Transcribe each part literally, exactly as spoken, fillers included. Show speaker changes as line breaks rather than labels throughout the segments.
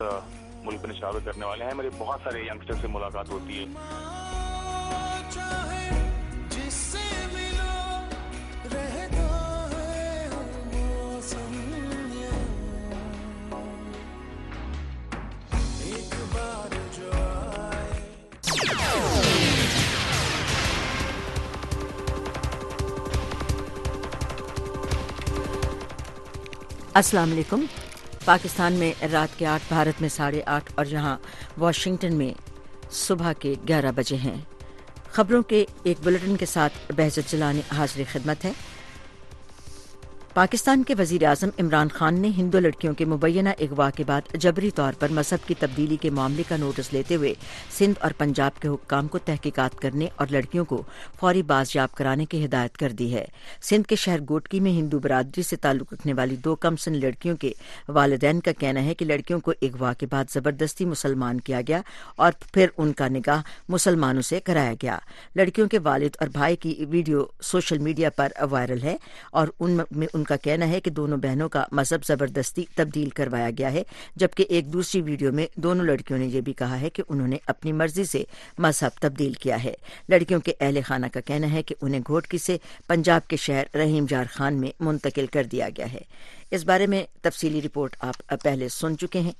ملک میں نشاور کرنے والے ہیں. میرے بہت سارے ینگسٹر سے ملاقات ہوتی ہے.
السلام علیکم. پاکستان میں رات کے آٹھ، بھارت میں ساڑھے آٹھ اور یہاں واشنگٹن میں صبح کے گیارہ بجے ہیں. خبروں کے ایک بلیٹن کے ساتھ بہجت جلانی حاضر خدمت ہے. پاکستان کے وزیر اعظم عمران خان نے ہندو لڑکیوں کے مبینہ اغوا کے بعد جبری طور پر مذہب کی تبدیلی کے معاملے کا نوٹس لیتے ہوئے سندھ اور پنجاب کے حکام کو تحقیقات کرنے اور لڑکیوں کو فوری بازیاب کرانے کی ہدایت کر دی ہے. سندھ کے شہر گوٹکی میں ہندو برادری سے تعلق رکھنے والی دو کم سن لڑکیوں کے والدین کا کہنا ہے کہ لڑکیوں کو اغوا کے بعد زبردستی مسلمان کیا گیا اور پھر ان کا نکاح مسلمانوں سے کرایا گیا. لڑکیوں کے والد اور بھائی کی ویڈیو سوشل میڈیا پر وائرل ہے اور ان میں ان کا کہنا ہے کہ دونوں بہنوں کا مذہب زبردستی تبدیل کروایا گیا ہے، جبکہ ایک دوسری ویڈیو میں دونوں لڑکیوں نے یہ بھی کہا ہے کہ انہوں نے اپنی مرضی سے مذہب تبدیل کیا ہے. لڑکیوں کے اہل خانہ کا کہنا ہے کہ انہیں گھوٹکی سے پنجاب کے شہر رحیم جار خان میں منتقل کر دیا گیا ہے. اس بارے میں تفصیلی رپورٹ آپ پہلے سن چکے ہیں.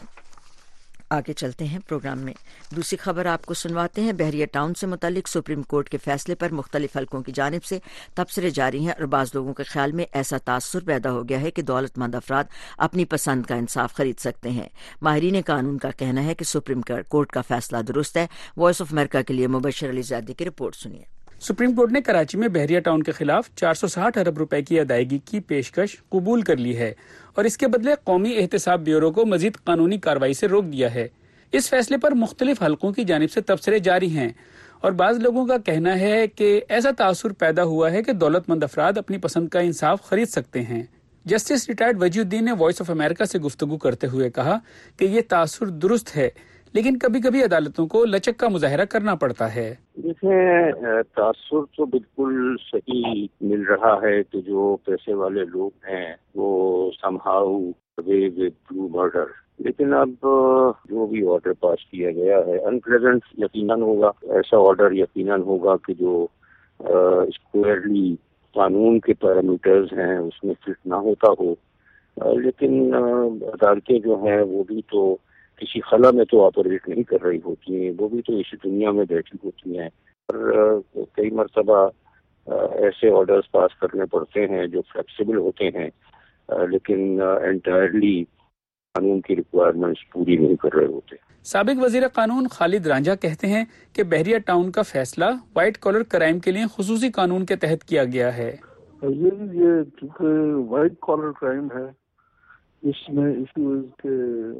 آگے چلتے ہیں پروگرام میں. دوسری خبر آپ کو سنواتے ہیں. بحریہ ٹاؤن سے متعلق سپریم کورٹ کے فیصلے پر مختلف حلقوں کی جانب سے تبصرے جاری ہیں اور بعض لوگوں کے خیال میں ایسا تاثر پیدا ہو گیا ہے کہ دولت مند افراد اپنی پسند کا انصاف خرید سکتے ہیں. ماہرین قانون کا کہنا ہے کہ سپریم کورٹ کا فیصلہ درست ہے. وائس آف امریکہ کے لیے مبشر علی زیادی کی رپورٹ سنیے.
سپریم کورٹ نے کراچی میں بحریہ ٹاؤن کے خلاف چار سو ساٹھ ارب روپے کی ادائیگی کی پیشکش قبول کر لی ہے اور اس کے بدلے قومی احتساب بیورو کو مزید قانونی کارروائی سے روک دیا ہے. اس فیصلے پر مختلف حلقوں کی جانب سے تبصرے جاری ہیں اور بعض لوگوں کا کہنا ہے کہ ایسا تاثر پیدا ہوا ہے کہ دولت مند افراد اپنی پسند کا انصاف خرید سکتے ہیں. جسٹس ریٹائرڈ وجی الدین نے وائس آف امریکہ سے گفتگو کرتے ہوئے کہا کہ یہ تاثر درست ہے، لیکن کبھی کبھی عدالتوں کو لچک کا مظاہرہ کرنا پڑتا ہے.
دیکھیں، تاثر تو بالکل صحیح مل رہا ہے کہ جو پیسے والے لوگ ہیں وہ somehow way with true murder, لیکن اب جو بھی آرڈر پاس کیا گیا ہے انپلیزنٹ یقیناً ہوگا. ایسا آرڈر یقیناً ہوگا کہ جو اسکوئرلی قانون کے پیرامیٹرز ہیں اس میں فٹ نہ ہوتا ہو، لیکن عدالتیں جو ہیں وہ بھی تو کسی خلا میں تو آپریٹ نہیں کر رہی ہوتی ہیں، وہ بھی تو اسی دنیا میں بیٹھی ہوتی ہیں اور کئی مرتبہ ایسے آرڈرز پاس کرنے پڑتے ہیں جو فلیکسیبل ہوتے ہیں لیکن انٹائرلی قانون کی ریکوائرمنٹس پوری نہیں کر رہے ہوتے.
سابق وزیر قانون خالد رانجھا کہتے ہیں کہ بحریہ ٹاؤن کا فیصلہ وائٹ کالر کرائم کے لیے خصوصی قانون کے تحت کیا گیا ہے.
یہ یہ چونکہ وائٹ کالر کرائم ہے، اس میں ایشو کہ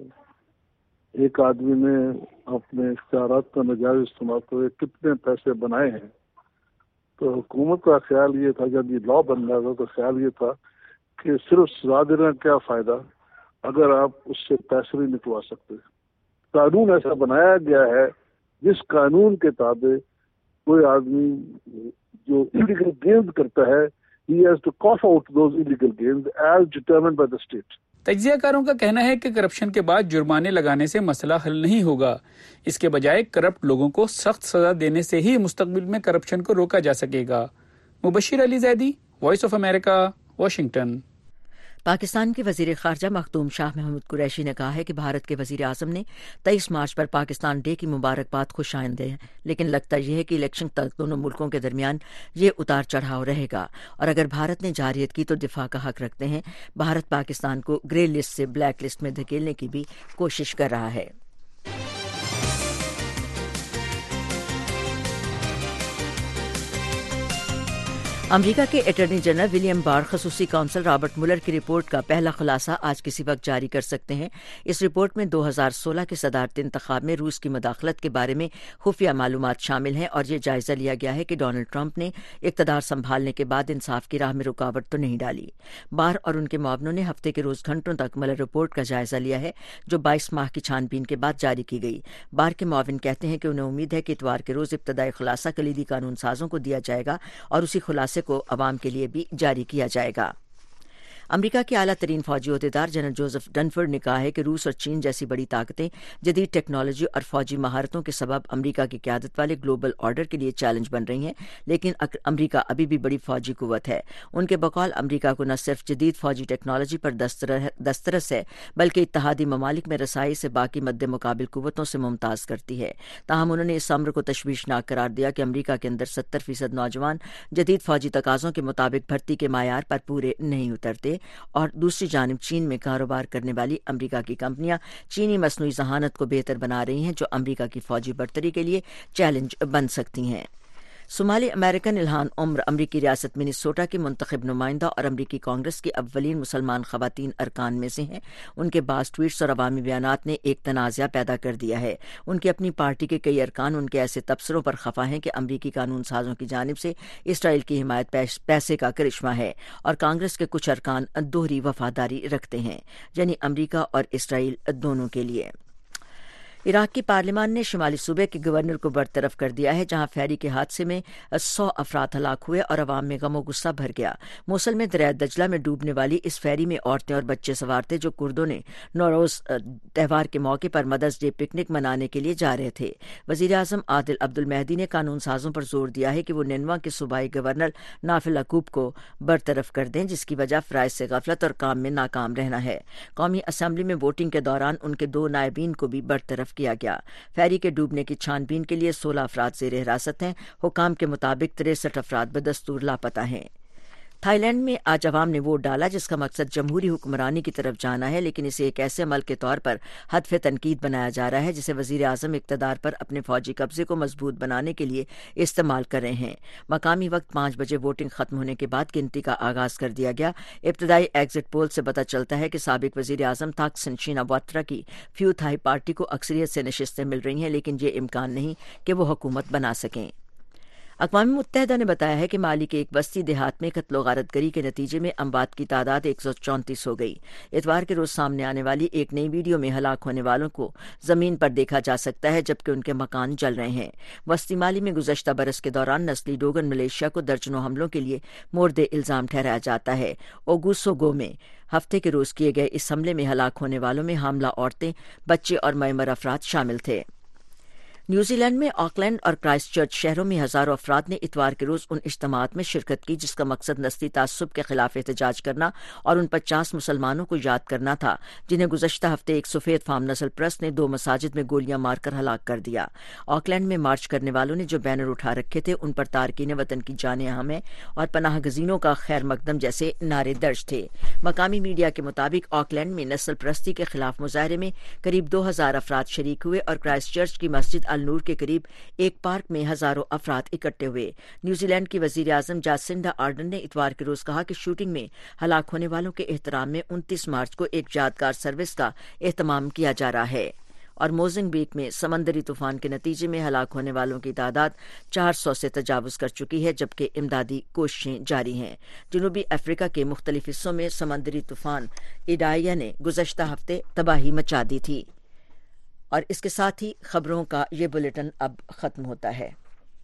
ایک آدمی نے اپنے اختیارات کا ناجائز استعمال کرے کتنے پیسے بنائے ہیں. تو حکومت کا خیال یہ تھا، جب یہ لا بن رہا تھا تو خیال یہ تھا کہ صرف سزا دینے کا کیا فائدہ اگر آپ اس سے پیسے نہیں نکلوا سکتے. قانون ایسا بنایا گیا ہے جس قانون کے تابع کوئی آدمی جو انلیگل گینز کرتا ہے he has to cough out those illegal gains as determined by the state.
تجزیہ کاروں کا کہنا ہے کہ کرپشن کے بعد جرمانے لگانے سے مسئلہ حل نہیں ہوگا. اس کے بجائے کرپٹ لوگوں کو سخت سزا دینے سے ہی مستقبل میں کرپشن کو روکا جا سکے گا. Mubashir Ali Zaidi, Voice of America, Washington.
Pakistan کے وزیر خارجہ مخدوم شاہ محمود قریشی نے کہا ہے کہ بھارت کے وزیر اعظم نے تیئیس مارچ پر پاکستان ڈے کی مبارکباد خوش آمدید ہے، لیکن لگتا یہ ہے کہ الیکشن تک دونوں ملکوں کے درمیان یہ اتار چڑھاؤ رہے گا اور اگر بھارت نے جارحیت کی تو دفاع کا حق رکھتے ہیں. بھارت پاکستان کو گرے لسٹ سے بلیک لسٹ میں دھکیلنے کی بھی کوشش کر رہا ہے. امریکہ کے اٹارنی جنرل ولیم بار خصوصی کونسل رابرٹ ملر کی رپورٹ کا پہلا خلاصہ آج کسی وقت جاری کر سکتے ہیں. اس رپورٹ میں دو ہزار سولہ کے صدارتی انتخاب میں روس کی مداخلت کے بارے میں خفیہ معلومات شامل ہیں اور یہ جائزہ لیا گیا ہے کہ ڈونلڈ ٹرمپ نے اقتدار سنبھالنے کے بعد انصاف کی راہ میں رکاوٹ تو نہیں ڈالی. بار اور ان کے معاونوں نے ہفتے کے روز گھنٹوں تک ملر رپورٹ کا جائزہ لیا ہے جو بائیس ماہ کی چھان بین کے بعد جاری کی گئی. بار کے معاون کہتے ہیں کہ انہیں امید ہے کہ اتوار کے روز ابتدائی خلاصہ کلیدی قانون سازوں کو دیا جائے گا اور اسی خلاصے کو عوام کے لیے بھی جاری کیا جائے گا. امریکہ کے اعلیٰ ترین فوجی عہدیدار جنرل جوزف ڈنفورڈ نے کہا ہے کہ روس اور چین جیسی بڑی طاقتیں جدید ٹیکنالوجی اور فوجی مہارتوں کے سبب امریکہ کی قیادت والے گلوبل آرڈر کے لیے چیلنج بن رہی ہیں، لیکن امریکہ ابھی بھی بڑی فوجی قوت ہے۔ ان کے بقول امریکہ کو نہ صرف جدید فوجی ٹیکنالوجی پر دسترس ہے بلکہ اتحادی ممالک میں رسائی سے باقی مد مقابل قوتوں سے ممتاز کرتی ہے۔ تاہم انہوں نے اس امر کو تشویشناک قرار دیا کہ امریکہ کے اندر ستر فیصد نوجوان جدید فوجی تقاضوں کے مطابق بھرتی کے معیار پر پورے نہیں اترتے، اور دوسری جانب چین میں کاروبار کرنے والی امریکہ کی کمپنیاں چینی مصنوعی ذہانت کو بہتر بنا رہی ہیں جو امریکہ کی فوجی برتری کے لیے چیلنج بن سکتی ہیں۔ صومالی امریکن الہان عمر امریکی ریاست منیسوٹا کی منتخب نمائندہ اور امریکی کانگریس کی اولین مسلمان خواتین ارکان میں سے ہیں۔ ان کے بعض ٹویٹس اور عوامی بیانات نے ایک تنازعہ پیدا کر دیا ہے۔ ان کی اپنی پارٹی کے کئی ارکان ان کے ایسے تبصروں پر خفا ہیں کہ امریکی قانون سازوں کی جانب سے اسرائیل کی حمایت پیسے کا کرشمہ ہے، اور کانگریس کے کچھ ارکان دوہری وفاداری رکھتے ہیں، یعنی امریکہ اور اسرائیل دونوں کے لیے۔ عراق کی پارلیمان نے شمالی صوبے کے گورنر کو برطرف کر دیا ہے، جہاں فیری کے حادثے میں سو افراد ہلاک ہوئے اور عوام میں غم و غصہ بھر گیا۔ موصل میں دریائے دجلہ میں ڈوبنے والی اس فیری میں عورتیں اور بچے سوار تھے جو کردوں نے نوروز تہوار کے موقع پر مدرس ڈے پکنک منانے کے لیے جا رہے تھے۔ وزیر اعظم عادل عبد المہدی نے قانون سازوں پر زور دیا ہے کہ وہ نینوا کے صوبائی گورنر نافل عقوب کو برطرف کر دیں، جس کی وجہ فرائض سے غفلت اور کام میں ناکام رہنا ہے۔ قومی اسمبلی میں ووٹنگ کے دوران ان کے دو نائبین کو بھی برطرف کیا گیا۔ فیری کے ڈوبنے کی چھان بین کے لیے سولہ افراد زیر حراست ہیں۔ حکام کے مطابق تریسٹھ افراد بدستور لاپتہ ہیں۔ تھائی لینڈ میں آج عوام نے ووٹ ڈالا جس کا مقصد جمہوری حکمرانی کی طرف جانا ہے، لیکن اسے ایک ایسے عمل کے طور پر ہدف تنقید بنایا جا رہا ہے جسے وزیر اعظم اقتدار پر اپنے فوجی قبضے کو مضبوط بنانے کے لیے استعمال کر رہے ہیں۔ مقامی وقت پانچ بجے ووٹنگ ختم ہونے کے بعد گنتی کا آغاز کر دیا گیا۔ ابتدائی ایگزٹ پول سے پتہ چلتا ہے کہ سابق وزیر اعظم تھاکسن شیناواترا کی فیو تھائی پارٹی کو اکثریت سے نشستیں مل رہی ہیں، لیکن یہ امکان نہیں کہ وہ حکومت بنا سکیں۔ اقوام متحدہ نے بتایا ہے کہ مالی کے ایک بستی دیہات میں قتل و غارت گری کے نتیجے میں اموات کی تعداد ایک سو چونتیس ہو گئی۔ اتوار کے روز سامنے آنے والی ایک نئی ویڈیو میں ہلاک ہونے والوں کو زمین پر دیکھا جا سکتا ہے جبکہ ان کے مکان جل رہے ہیں۔ وسطی مالی میں گزشتہ برس کے دوران نسلی ڈوگن ملیشیا کو درجنوں حملوں کے لیے مورد الزام ٹھہرایا جاتا ہے۔ اوگوسو گو میں ہفتے کے روز کیے گئے اس حملے میں ہلاک ہونے والوں میں حاملہ عورتیں، بچے اور معمر افراد شامل تھے۔ نیوزی لینڈ میں آکلینڈ اور کرائسٹ چرچ شہروں میں ہزاروں افراد نے اتوار کے روز ان اجتماعات میں شرکت کی جس کا مقصد نسلی تعصب کے خلاف احتجاج کرنا اور ان پچاس مسلمانوں کو یاد کرنا تھا جنہیں گزشتہ ہفتے ایک سفید فام نسل پرست نے دو مساجد میں گولیاں مار کر ہلاک کر دیا۔ آکلینڈ میں مارچ کرنے والوں نے جو بینر اٹھا رکھے تھے ان پر تارکین وطن کی جانیں اہم ہیں اور پناہ گزینوں کا خیر مقدم جیسے نعرے درج تھے۔ مقامی میڈیا کے مطابق آکلینڈ میں نسل پرستی کے خلاف مظاہرے میں قریب دو ہزار افراد شریک ہوئے اور کرائسٹ چرچ کی مسجد النور کے قریب ایک پارک میں ہزاروں افراد اکٹھے ہوئے۔ نیوزی لینڈ کی وزیر اعظم جاسنڈا آرڈن نے اتوار کے روز کہا کہ شوٹنگ میں ہلاک ہونے والوں کے احترام میں انتیس مارچ کو ایک یادگار سروس کا اہتمام کیا جا رہا ہے۔ اور موزمبیق میں سمندری طوفان کے نتیجے میں ہلاک ہونے والوں کی تعداد چار سو سے تجاوز کر چکی ہے جبکہ امدادی کوششیں جاری ہیں۔ جنوبی افریقہ کے مختلف حصوں میں سمندری طوفان ایڈائیا نے گزشتہ ہفتے تباہی مچا دی تھی۔ اور اس کے ساتھ ہی خبروں کا یہ بلیٹن اب ختم ہوتا ہے۔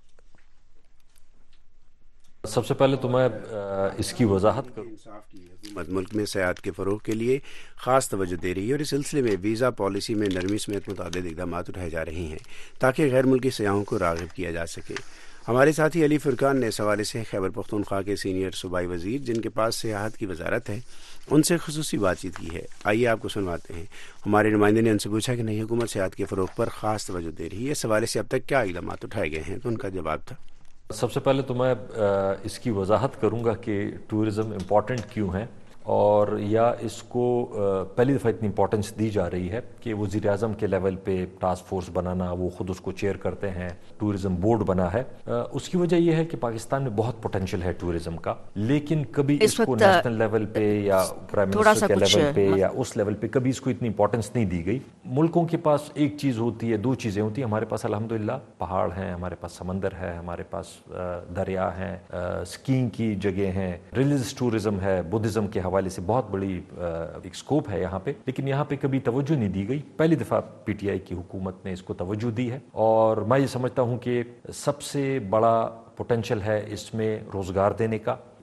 سب سے پہلے تو میں اس کی وضاحت کروں،
حکومت ملک میں سیاحت کے فروغ کے لیے خاص توجہ دے رہی ہے اور اس سلسلے میں ویزا پالیسی میں نرمی سمیت متعدد اقدامات اٹھائے جا رہے ہیں تاکہ غیر ملکی سیاحوں کو راغب کیا جا سکے۔ ہمارے ساتھی علی فرقان نے اس حوالے سے خیبر پختونخوا کے سینئر صوبائی وزیر جن کے پاس سیاحت کی وزارت ہے ان سے خصوصی بات چیت کی ہے۔ آئیے آپ کو سنواتے ہیں۔ ہمارے نمائندے نے ان سے پوچھا کہ نئی حکومت سیاحت کے فروغ پر خاص توجہ دے رہی ہے، اس حوالے سے اب تک کیا اقدامات اٹھائے گئے ہیں، تو ان کا جواب تھا۔
سب سے پہلے تو میں اس کی وضاحت کروں گا کہ ٹورزم امپورٹنٹ کیوں ہے اور یا اس کو پہلی دفعہ اتنی امپورٹنس دی جا رہی ہے کہ وزیر اعظم کے لیول پہ ٹاسک فورس بنانا، وہ خود اس کو چیئر کرتے ہیں، ٹورزم بورڈ بنا ہے۔ اس کی وجہ یہ ہے کہ پاکستان میں بہت پوٹینشیل ہے ٹورزم کا، لیکن کبھی اس کو نیشنل لیول پہ یا پرائم منسٹر کے لیول پہ یا اس لیول پہ کبھی اس کو اتنی امپورٹنس نہیں دی گئی۔ ملکوں کے پاس ایک چیز ہوتی ہے، دو چیزیں ہوتی ہیں، ہمارے پاس الحمدللہ پہاڑ ہیں، ہمارے پاس سمندر ہے، ہمارے پاس دریا ہیں، اسکینگ کی جگہ ہیں، ریلیجس ٹورزم ہے، بدھزم کے حوالے سے بہت بڑی ایک سکوپ ہے یہاں پہ، لیکن یہاں پہ کبھی توجہ نہیں دی گئی۔ پہلی دفعہ پی ٹی آئی کی حکومت نے اس کو توجہ دی ہے اور میں یہ سمجھتا ہوں کہ سب سے بڑا پوٹینشیل ہے اس میں روزگار دینے کا،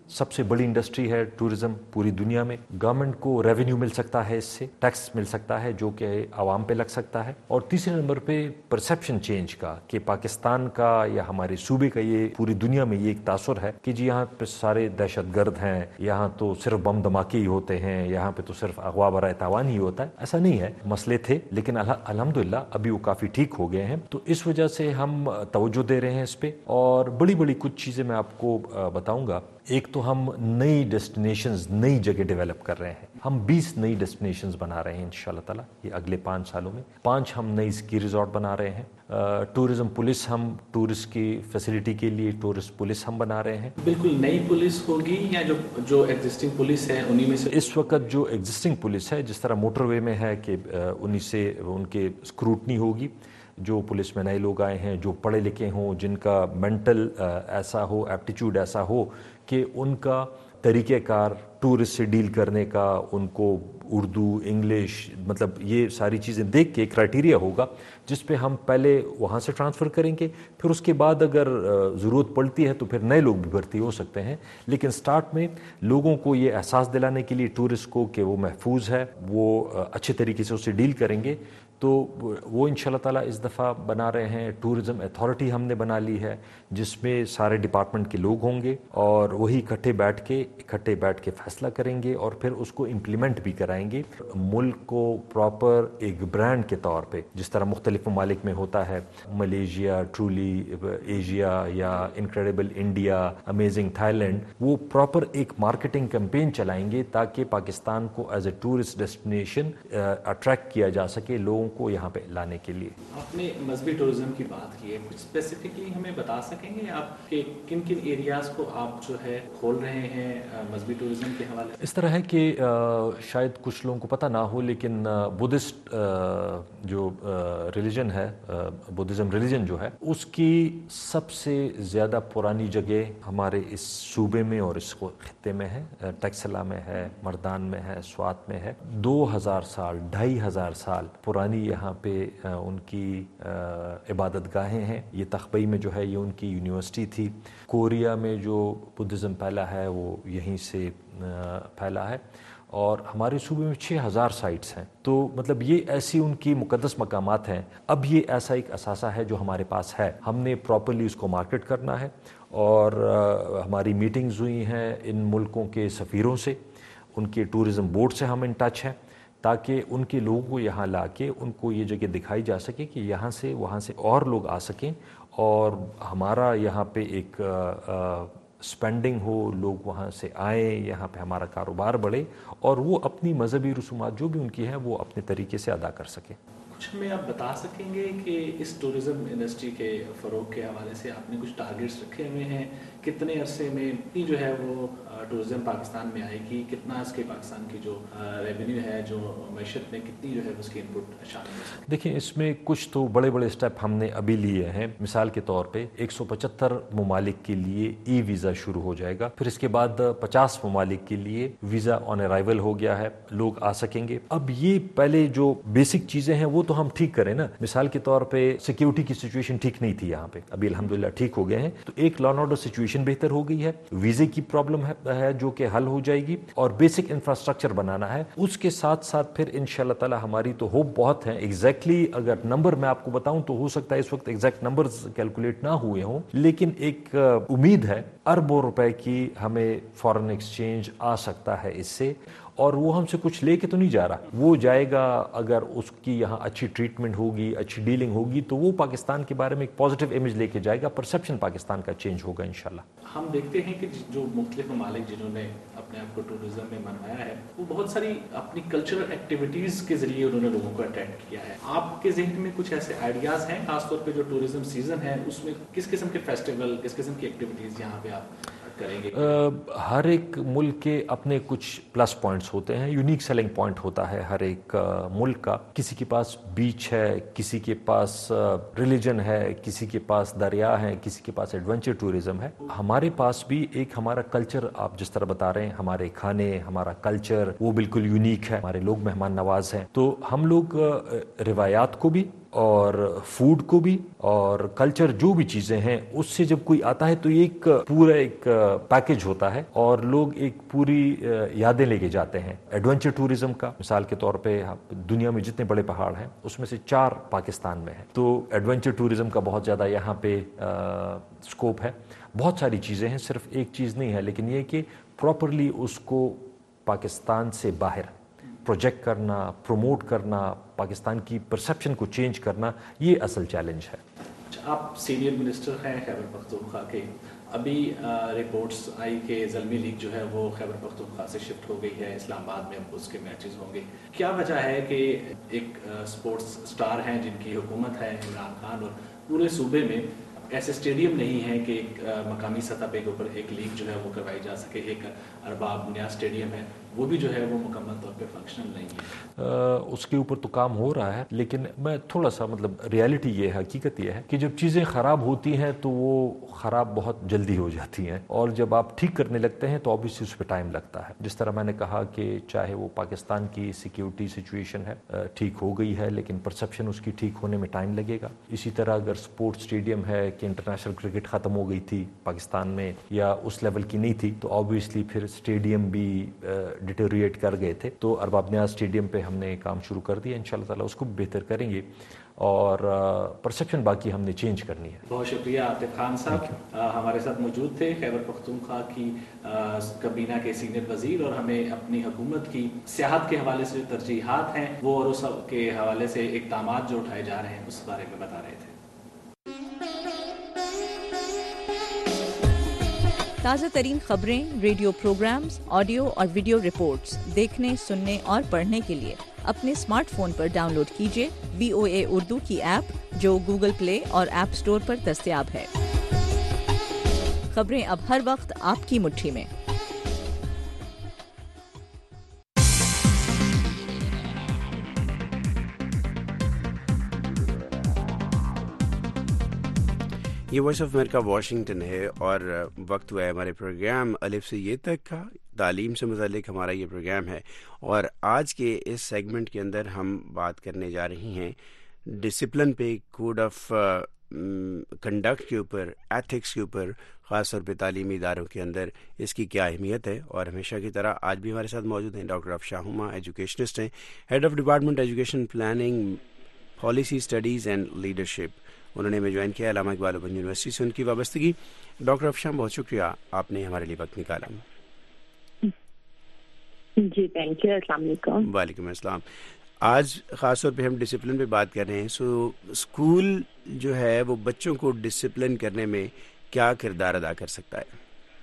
سب سے بڑی انڈسٹری ہے ٹورزم پوری دنیا میں. گورنمنٹ کو ریونیو مل سکتا ہے اس سے, ٹیکس مل سکتا ہے جو کہ عوام پہ لگ سکتا ہے. اور تیسرے نمبر پہ پرسیپشن چینج کا, کہ پاکستان کا یا ہمارے صوبے کا یہ پوری دنیا میں یہ ایک تاثر ہے کہ جی یہاں پہ سارے دہشت گرد ہیں, یہاں تو صرف بم دھماکے ہی ہوتے ہیں, یہاں پہ تو صرف اغوا برائے تاوان ہی ہوتا ہے. ایسا نہیں ہے, مسئلے تھے لیکن الحمدللہ ابھی وہ کافی ٹھیک ہو گئے ہیں. تو اس وجہ سے ہم توجہ دے رہے ہیں اس پہ, اور بڑی بڑی کچھ چیزیں میں آپ کو بتاؤں گا. ایک تو ہم نئی ڈیسٹینیشنز, نئی جگہ ڈیولپ کر رہے ہیں. ہم بیس نئی ڈیسٹینیشنز بنا رہے ہیں انشاءاللہ تعالی یہ اگلے پانچ سالوں میں. پانچ ہم نئی اسکی ریزورٹ بنا رہے ہیں. ٹورزم پولیس, ہم ٹورسٹ کی فیسلٹی کے لیے ٹورسٹ پولیس ہم بنا رہے ہیں.
بالکل نئی پولیس ہوگی یا جو جو ایگزسٹنگ پولیس ہے انہی میں سے؟
اس وقت جو ایگزسٹنگ پولیس ہے, جس طرح موٹر وے میں ہے کہ انہی سے ان کے اسکروٹنی ہوگی. جو پولیس میں نئے لوگ آئے ہیں, جو پڑھے لکھے ہوں, جن کا مینٹل ایسا ہو, ایپٹیچیوڈ ایسا ہو کہ ان کا طریقہ کار ٹورسٹ سے ڈیل کرنے کا, ان کو اردو, انگلش, مطلب یہ ساری چیزیں دیکھ کے کرائٹیریا ہوگا جس پہ ہم پہلے وہاں سے ٹرانسفر کریں گے. پھر اس کے بعد اگر ضرورت پڑتی ہے تو پھر نئے لوگ بھی بھرتی ہو سکتے ہیں. لیکن سٹارٹ میں لوگوں کو یہ احساس دلانے کے لیے ٹورسٹ کو کہ وہ محفوظ ہے, وہ اچھے طریقے سے اسے ڈیل کریں گے, تو وہ انشاءاللہ تعالیٰ اس دفعہ بنا رہے ہیں. ٹورزم اتھارٹی ہم نے بنا لی ہے جس میں سارے ڈپارٹمنٹ کے لوگ ہوں گے, اور وہی اکٹھے بیٹھ کے اکٹھے بیٹھ کے فیصلہ کریں گے اور پھر اس کو امپلیمنٹ بھی کرائیں گے. ملک کو پراپر ایک برانڈ کے طور پہ, جس طرح مختلف ممالک میں ہوتا ہے, ملیشیا, ٹرولی ایشیا, یا incredible India, amazing Thailand, وہ پراپر ایک مارکیٹنگ کمپین چلائیں گے تاکہ پاکستان کو as a tourist destination attract کیا جا سکے لوگوں کو یہاں پہ لانے کے لیے.
آپ نے مذہبی ٹورزم کی بات کی ہے, کچھ اسپیسیفکلی ہمیں بتا سکیں گے آپ کہ کن کن ایریاز کو آپ جو ہے کھول رہے ہیں مذہبی ٹورزم کے حوالے سے؟
اس طرح ہے کہ شاید کچھ لوگوں کو پتہ نہ ہو, لیکن بدھسٹ جو ریلیجن ہے, بدھزم ریلیجن جو ہے, اس کی سب سے زیادہ پرانی جگہ ہمارے اس صوبے میں اور اس خطے میں ہے. ٹیکسلا میں ہے, مردان میں ہے, سوات میں ہے. دو ہزار سال, ڈھائی ہزار سال پرانی یہاں پہ ان کی عبادت گاہیں ہیں. یہ تخبئی میں جو ہے یہ ان کی یونیورسٹی تھی. کوریا میں جو بدھزم پھیلا ہے وہ یہیں سے پھیلا ہے, اور ہمارے صوبے میں چھ ہزار سائٹس ہیں. تو مطلب یہ ایسی ان کی مقدس مقامات ہیں. اب یہ ایسا ایک اثاثہ ہے جو ہمارے پاس ہے, ہم نے پراپرلی اس کو مارکیٹ کرنا ہے, اور ہماری میٹنگز ہوئی ہیں ان ملکوں کے سفیروں سے, ان کے ٹورزم بورڈ سے ہم ان ٹچ ہیں, تاکہ ان کے لوگوں کو یہاں لا کے ان کو یہ جگہ دکھائی جا سکے کہ یہاں سے وہاں سے اور لوگ آ سکیں, اور ہمارا یہاں پہ ایک اسپینڈنگ ہو, لوگ وہاں سے آئیں, یہاں پہ ہمارا کاروبار بڑھے, اور وہ اپنی مذہبی رسومات جو بھی ان کی ہیں وہ اپنے طریقے سے ادا کر سکیں.
کچھ ہمیں آپ بتا سکیں گے کہ اس ٹورزم انڈسٹری کے فروغ کے حوالے سے آپ نے کچھ ٹارگیٹس رکھے ہوئے ہیں, کتنے عرصے میں اتنی جو ہے وہ ٹورزم پاکستان میں آئے گی, کتنا اس کے پاکستان کی جو ریونیو ہے, جو معیشت میں کتنی جو ہے اس کی انپٹ شامل ہے؟
دیکھیں اس میں کچھ تو بڑے بڑے اسٹیپ ہم نے ابھی لیے ہیں. مثال کے طور پہ ایک سو پچہتر ممالک کے لیے ای ویزا شروع ہو جائے گا. پھر اس کے بعد پچاس ممالک کے لیے ویزا آن ارائیول ہو گیا ہے, لوگ آ سکیں گے. اب یہ پہلے جو بیسک چیزیں ہیں وہ تو ہم ٹھیک کریں نا. مثال کے طور پہ سیکیورٹی کی سچویشن ٹھیک نہیں تھی یہاں پہ, ابھی الحمدللہ ٹھیک ہو گئے ہیں. تو ایک لا اینڈ آرڈر سچویشن بہتر ہو گئی ہے, ویزے کی پرابلم ہے جو کہ حل ہو جائے گی, اور بیسک انفراسٹرکچر بنانا ہے. اس کے ساتھ ساتھ پھر انشاءاللہ تعالی ہماری تو ہوپ بہت ہیں. ایگزیکٹلی اگر نمبر میں آپ کو بتاؤں تو ہو سکتا ہے اس وقت ایگزیکٹ نمبرز کیلکولیٹ نہ ہوئے ہوں, لیکن ایک امید ہے اربوں روپے کی ہمیں فارن ایکسچینج آ سکتا ہے اس سے. اور وہ ہم سے کچھ لے کے تو نہیں جا رہا, وہ جائے گا اگر اس کی یہاں اچھی ٹریٹمنٹ ہوگی, اچھی ڈیلنگ ہوگی, تو وہ پاکستان کے بارے میں ایک پازیٹیو امیج لے کے جائے گا, پرسیپشن پاکستان کا چینج ہوگا انشاءاللہ.
ہم دیکھتے ہیں کہ جو مختلف ممالک جنہوں نے اپنے آپ کو ٹورزم میں منوایا ہے وہ بہت ساری اپنی کلچرل ایکٹیویٹیز کے ذریعے انہوں نے لوگوں کو اٹریکٹ کیا ہے. آپ کے ذہن میں کچھ ایسے آئیڈیاز ہیں خاص طور پہ جو ٹورزم سیزن ہے اس میں کس قسم کے فیسٹیول, کس قسم کی ایکٹیویٹیز یہاں پہ آپ کریں گے؟
ہر ایک ملک کے اپنے کچھ پلس پوائنٹس ہوتے ہیں, یونیک سیلنگ پوائنٹ ہوتا ہے ہر ایک ملک کا. کسی کے پاس بیچ ہے, کسی کے پاس ریلیجن ہے, کسی کے پاس دریا ہے, کسی کے پاس ایڈونچر ٹورزم ہے. ہمارے پاس بھی ایک ہمارا کلچر, آپ جس طرح بتا رہے ہیں, ہمارے کھانے, ہمارا کلچر وہ بالکل یونیک ہے, ہمارے لوگ مہمان نواز ہیں. تو ہم لوگ روایات کو بھی اور فوڈ کو بھی اور کلچر جو بھی چیزیں ہیں اس سے جب کوئی آتا ہے تو یہ ایک پورا ایک پیکج ہوتا ہے اور لوگ ایک پوری یادیں لے کے جاتے ہیں. ایڈونچر ٹورزم کا مثال کے طور پہ دنیا میں جتنے بڑے پہاڑ ہیں اس میں سے چار پاکستان میں ہیں, تو ایڈونچر ٹورزم کا بہت زیادہ یہاں پہ اسکوپ ہے. بہت ساری چیزیں ہیں, صرف ایک چیز نہیں ہے, لیکن یہ کہ پراپرلی اس کو پاکستان سے باہر پروجیکٹ کرنا, پروموٹ کرنا, پاکستان کی پرسیپشن کو چینج کرنا, یہ اصل چیلنج ہے.
آپ سینئر منسٹر ہیں خیبر پختونخوا کے, ابھی رپورٹس آئی کہ زلمی لیگ جو ہے وہ خیبر پختونخوا سے شفٹ ہو گئی ہے, اسلام آباد میں اب اس کے میچز ہوں گے. کیا وجہ ہے کہ ایک اسپورٹس اسٹار ہیں جن کی حکومت ہے عمران خان, اور پورے صوبے میں ایسے اسٹیڈیم نہیں ہے کہ ایک مقامی سطح پہ اوپر ایک لیگ جو ہے وہ کروائی جا سکے. ایک ارباب نیا اسٹیڈیم ہے وہ بھی جو ہے وہ مکمل طور پہ فنکشنل نہیں ہے.
اس کے اوپر تو کام ہو رہا ہے, لیکن میں تھوڑا سا مطلب ریالٹی یہ ہے, حقیقت یہ ہے کہ جب چیزیں خراب ہوتی ہیں تو وہ خراب بہت جلدی ہو جاتی ہیں, اور جب آپ ٹھیک کرنے لگتے ہیں تو obviously اس پہ ٹائم لگتا ہے. جس طرح میں نے کہا کہ چاہے وہ پاکستان کی سیکیورٹی سچویشن ہے ٹھیک ہو گئی ہے, لیکن پرسیپشن اس کی ٹھیک ہونے میں ٹائم لگے گا. اسی طرح اگر اسپورٹ اسٹیڈیم ہے کہ انٹرنیشنل کرکٹ ختم ہو گئی تھی پاکستان میں یا اس لیول کی نہیں تھی, تو obviously پھر اسٹیڈیم بھی ڈیٹیریٹ کر گئے تھے. تو ارباب نیاز اسٹیڈیم پہ ہم نے کام شروع کر دیا, انشاءاللہ تعالی اس کو بہتر کریں گے, اور پرسیپشن باقی ہم نے چینج کرنی ہے.
بہت شکریہ عاطف خان صاحب, ہمارے ساتھ موجود تھے خیبر پختونخوا کی کابینہ کے سینئر وزیر, اور ہمیں اپنی حکومت کی سیاحت کے حوالے سے جو ترجیحات ہیں وہ اور اس کے حوالے سے اقدامات جو اٹھائے جا رہے ہیں اس بارے میں بتا رہے تھے.
تازہ ترین خبریں, ریڈیو پروگرامز, آڈیو اور ویڈیو رپورٹس دیکھنے, سننے اور پڑھنے کے لیے اپنے اسمارٹ فون پر ڈاؤن لوڈ کیجیے وی او اے اردو کی ایپ, جو گوگل پلے اور ایپ اسٹور پر دستیاب ہے. خبریں اب ہر وقت آپ کی مٹھی میں.
یہ وائس آف امریکہ واشنگٹن ہے, اور وقت ہوا ہے ہمارے پروگرام الف سے یہ تک کا. تعلیم سے متعلق ہمارا یہ پروگرام ہے, اور آج کے اس سیگمنٹ کے اندر ہم بات کرنے جا رہی ہیں ڈسپلن پہ, کوڈ آف کنڈکٹ کے اوپر, ایتھکس کے اوپر, خاص طور پہ تعلیمی اداروں کے اندر اس کی کیا اہمیت ہے. اور ہمیشہ کی طرح آج بھی ہمارے ساتھ موجود ہیں ڈاکٹر افشاں ہما, ایجوکیشنسٹ ہیں, head of department education planning, policy studies and leadership. انہوں نے ہمیں جوائن کیا علامہ اقبال اوپن یونیورسٹی سے. ان کی وابستگی. ڈاکٹر افشاں, بہت شکریہ, آپ نے ہمارے لیے وقت نکالا.
جی تھینک یو. السلام علیکم.
وعلیکم السلام. آج خاص طور پہ ہم ڈسپلن پہ بات کر رہے ہیں. سو اسکول جو ہے وہ بچوں کو ڈسپلن کرنے میں کیا کردار ادا کر سکتا ہے؟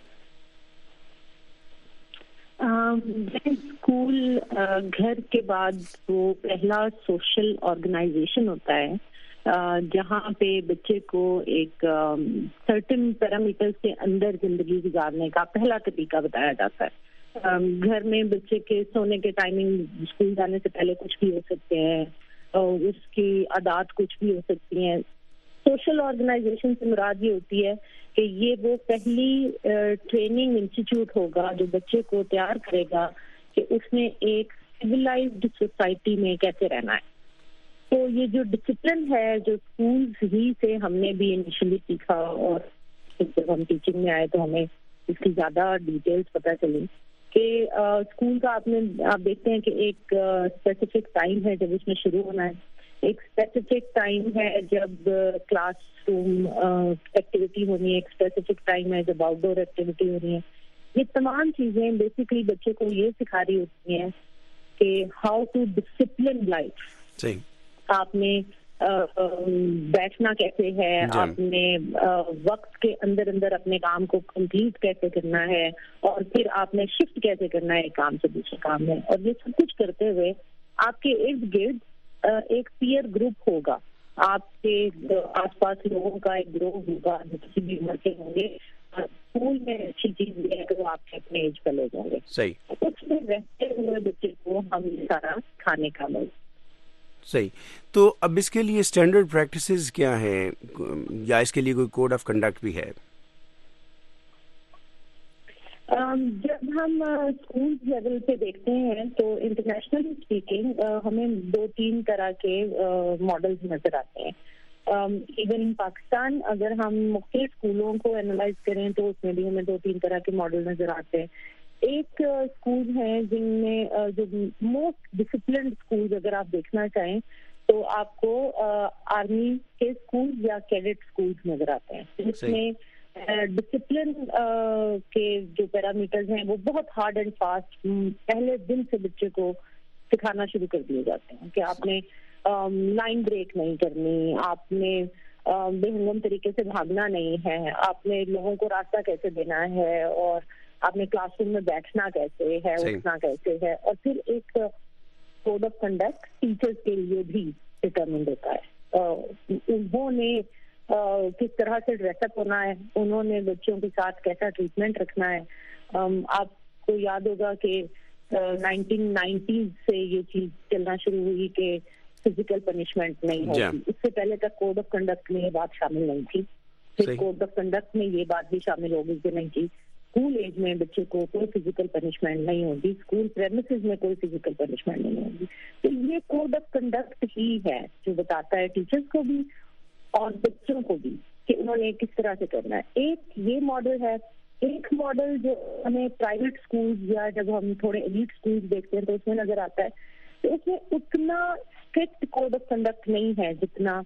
اسکول گھر کے بعد وہ پہلا سوشل آرگنائزیشن ہوتا ہے جہاں پہ بچے کو ایک سرٹن پیرامیٹر کے اندر زندگی گزارنے کا پہلا طریقہ بتایا جاتا ہے. گھر میں بچے کے سونے کے ٹائمنگ اسکول جانے سے پہلے کچھ بھی ہو سکتے ہیں, اور اس کی عادات کچھ بھی ہو سکتی ہیں. سوشل آرگنائزیشن سے مراد یہ ہوتی ہے کہ یہ وہ پہلی ٹریننگ انسٹیٹیوٹ ہوگا جو بچے کو تیار کرے گا کہ اس نے ایک سویلائزڈ سوسائٹی میں کیسے رہنا ہے. تو یہ جو ڈسپلن ہے جو اسکول ہی سے ہم نے بھی انیشلی سیکھا, اور جب ہم ٹیچنگ میں آئے تو ہمیں اس کی زیادہ ڈیٹیلز پتہ چلی کہ اسکول کا آپ نے آپ دیکھتے ہیں کہ ایک اسپیسیفک ٹائم ہے جب اس میں شروع ہونا ہے, ایک اسپیسیفک ٹائم ہے جب کلاس روم ایکٹیویٹی ہونی ہے, ایک اسپیسیفک ٹائم ہے جب آؤٹ ڈور ایکٹیویٹی ہونی ہے. یہ تمام چیزیں بیسیکلی بچے کو یہ سکھا رہی ہوتی ہیں کہ ہاؤ ٹو ڈسپلن لائف.
صحیح.
آپ نے بیٹھنا کیسے ہے, آپ نے وقت کے اندر اندر اپنے کام کو کمپلیٹ کیسے کرنا ہے, اور پھر آپ نے شفٹ کیسے کرنا ہے ایک کام سے دوسرے کام میں. اور یہ سب کچھ کرتے ہوئے آپ کے ارد گرد ایک پیئر گروپ ہوگا, آپ کے آس پاس لوگوں کا ایک گروہ ہوگا جو کسی بھی عمر کے ہوں گے. اسکول میں اچھی چیز یہ ہے کہ وہ آپ کے اپنے ایج پر لے جائیں گے.
صحیح.
اس میں رہتے ہوئے بچے کو ہم یہ سارا کھانے کا مل.
صحیح. تو اب اس کے لیے اسٹینڈرڈ پریکٹسز کیا ہیں, یا اس کے لیے کوئی کوڈ آف کنڈکٹ بھی ہے؟
جب ہم اسکول لیول پہ دیکھتے ہیں تو انٹرنیشنلی اسپیکنگ ہمیں دو تین طرح کے ماڈلز نظر آتے ہیں. ایون ان پاکستان اگر ہم مختلف اسکولوں کو اینالائز کریں تو اس میں بھی ہمیں دو تین طرح کے ماڈل نظر آتے ہیں. ایک اسکول ہیں جن میں جو موسٹ ڈسپلنڈ اسکول اگر آپ دیکھنا چاہیں تو آپ کو آرمی کے اسکول یا کیڈٹ اسکولس نظر آتے ہیں, جس میں ڈسپلن کے جو پیرامیٹرز ہیں وہ بہت ہارڈ اینڈ فاسٹ پہلے دن سے بچے کو سکھانا شروع کر دیے جاتے ہیں کہ آپ نے لائن بریک نہیں کرنی, آپ نے بے ہنگم طریقے سے بھاگنا نہیں ہے, آپ نے لوگوں کو راستہ کیسے دینا ہے, اور آپ نے کلاس روم میں بیٹھنا کیسے ہے, اٹھنا کیسے ہے, اور پھر ایک کوڈ آف کنڈکٹ ٹیچرز کے لیے بھی ڈٹرمنڈ ہوتا ہے. انہوں نے کس طرح سے ڈریس اپ ہونا ہے, انہوں نے بچوں کے ساتھ کیسا ٹریٹمنٹ رکھنا ہے. آپ کو یاد ہوگا کہ نائنٹین نائنٹیز سے یہ چیز چلنا شروع ہوئی کہ فزیکل پنشمنٹ نہیں ہوتی. اس سے پہلے تک کوڈ آف کنڈکٹ میں یہ بات شامل نہیں تھی. پھر کوڈ آف کنڈکٹ میں یہ بات بھی شامل ہو گئی کہ نہیں جی اسکول ایج میں بچے کو کوئی فزیکل پنشمنٹ نہیں ہوگی, اسکول پریمیسز میں کوئی فزیکل پنشمنٹ نہیں ہوگی. تو یہ کوڈ آف کنڈکٹ ہی ہے جو بتاتا ہے ٹیچرز کو بھی اور بچوں کو بھی کہ انہوں نے کس طرح سے کرنا ہے. ایک یہ ماڈل ہے. ایک ماڈل جو ہمیں پرائیویٹ اسکولز یا جب ہم تھوڑے ایلیٹ اسکولز دیکھتے ہیں تو اس میں نظر آتا ہے تو اس میں اتنا اسٹرکٹ کوڈ آف کنڈکٹ نہیں ہے جتنا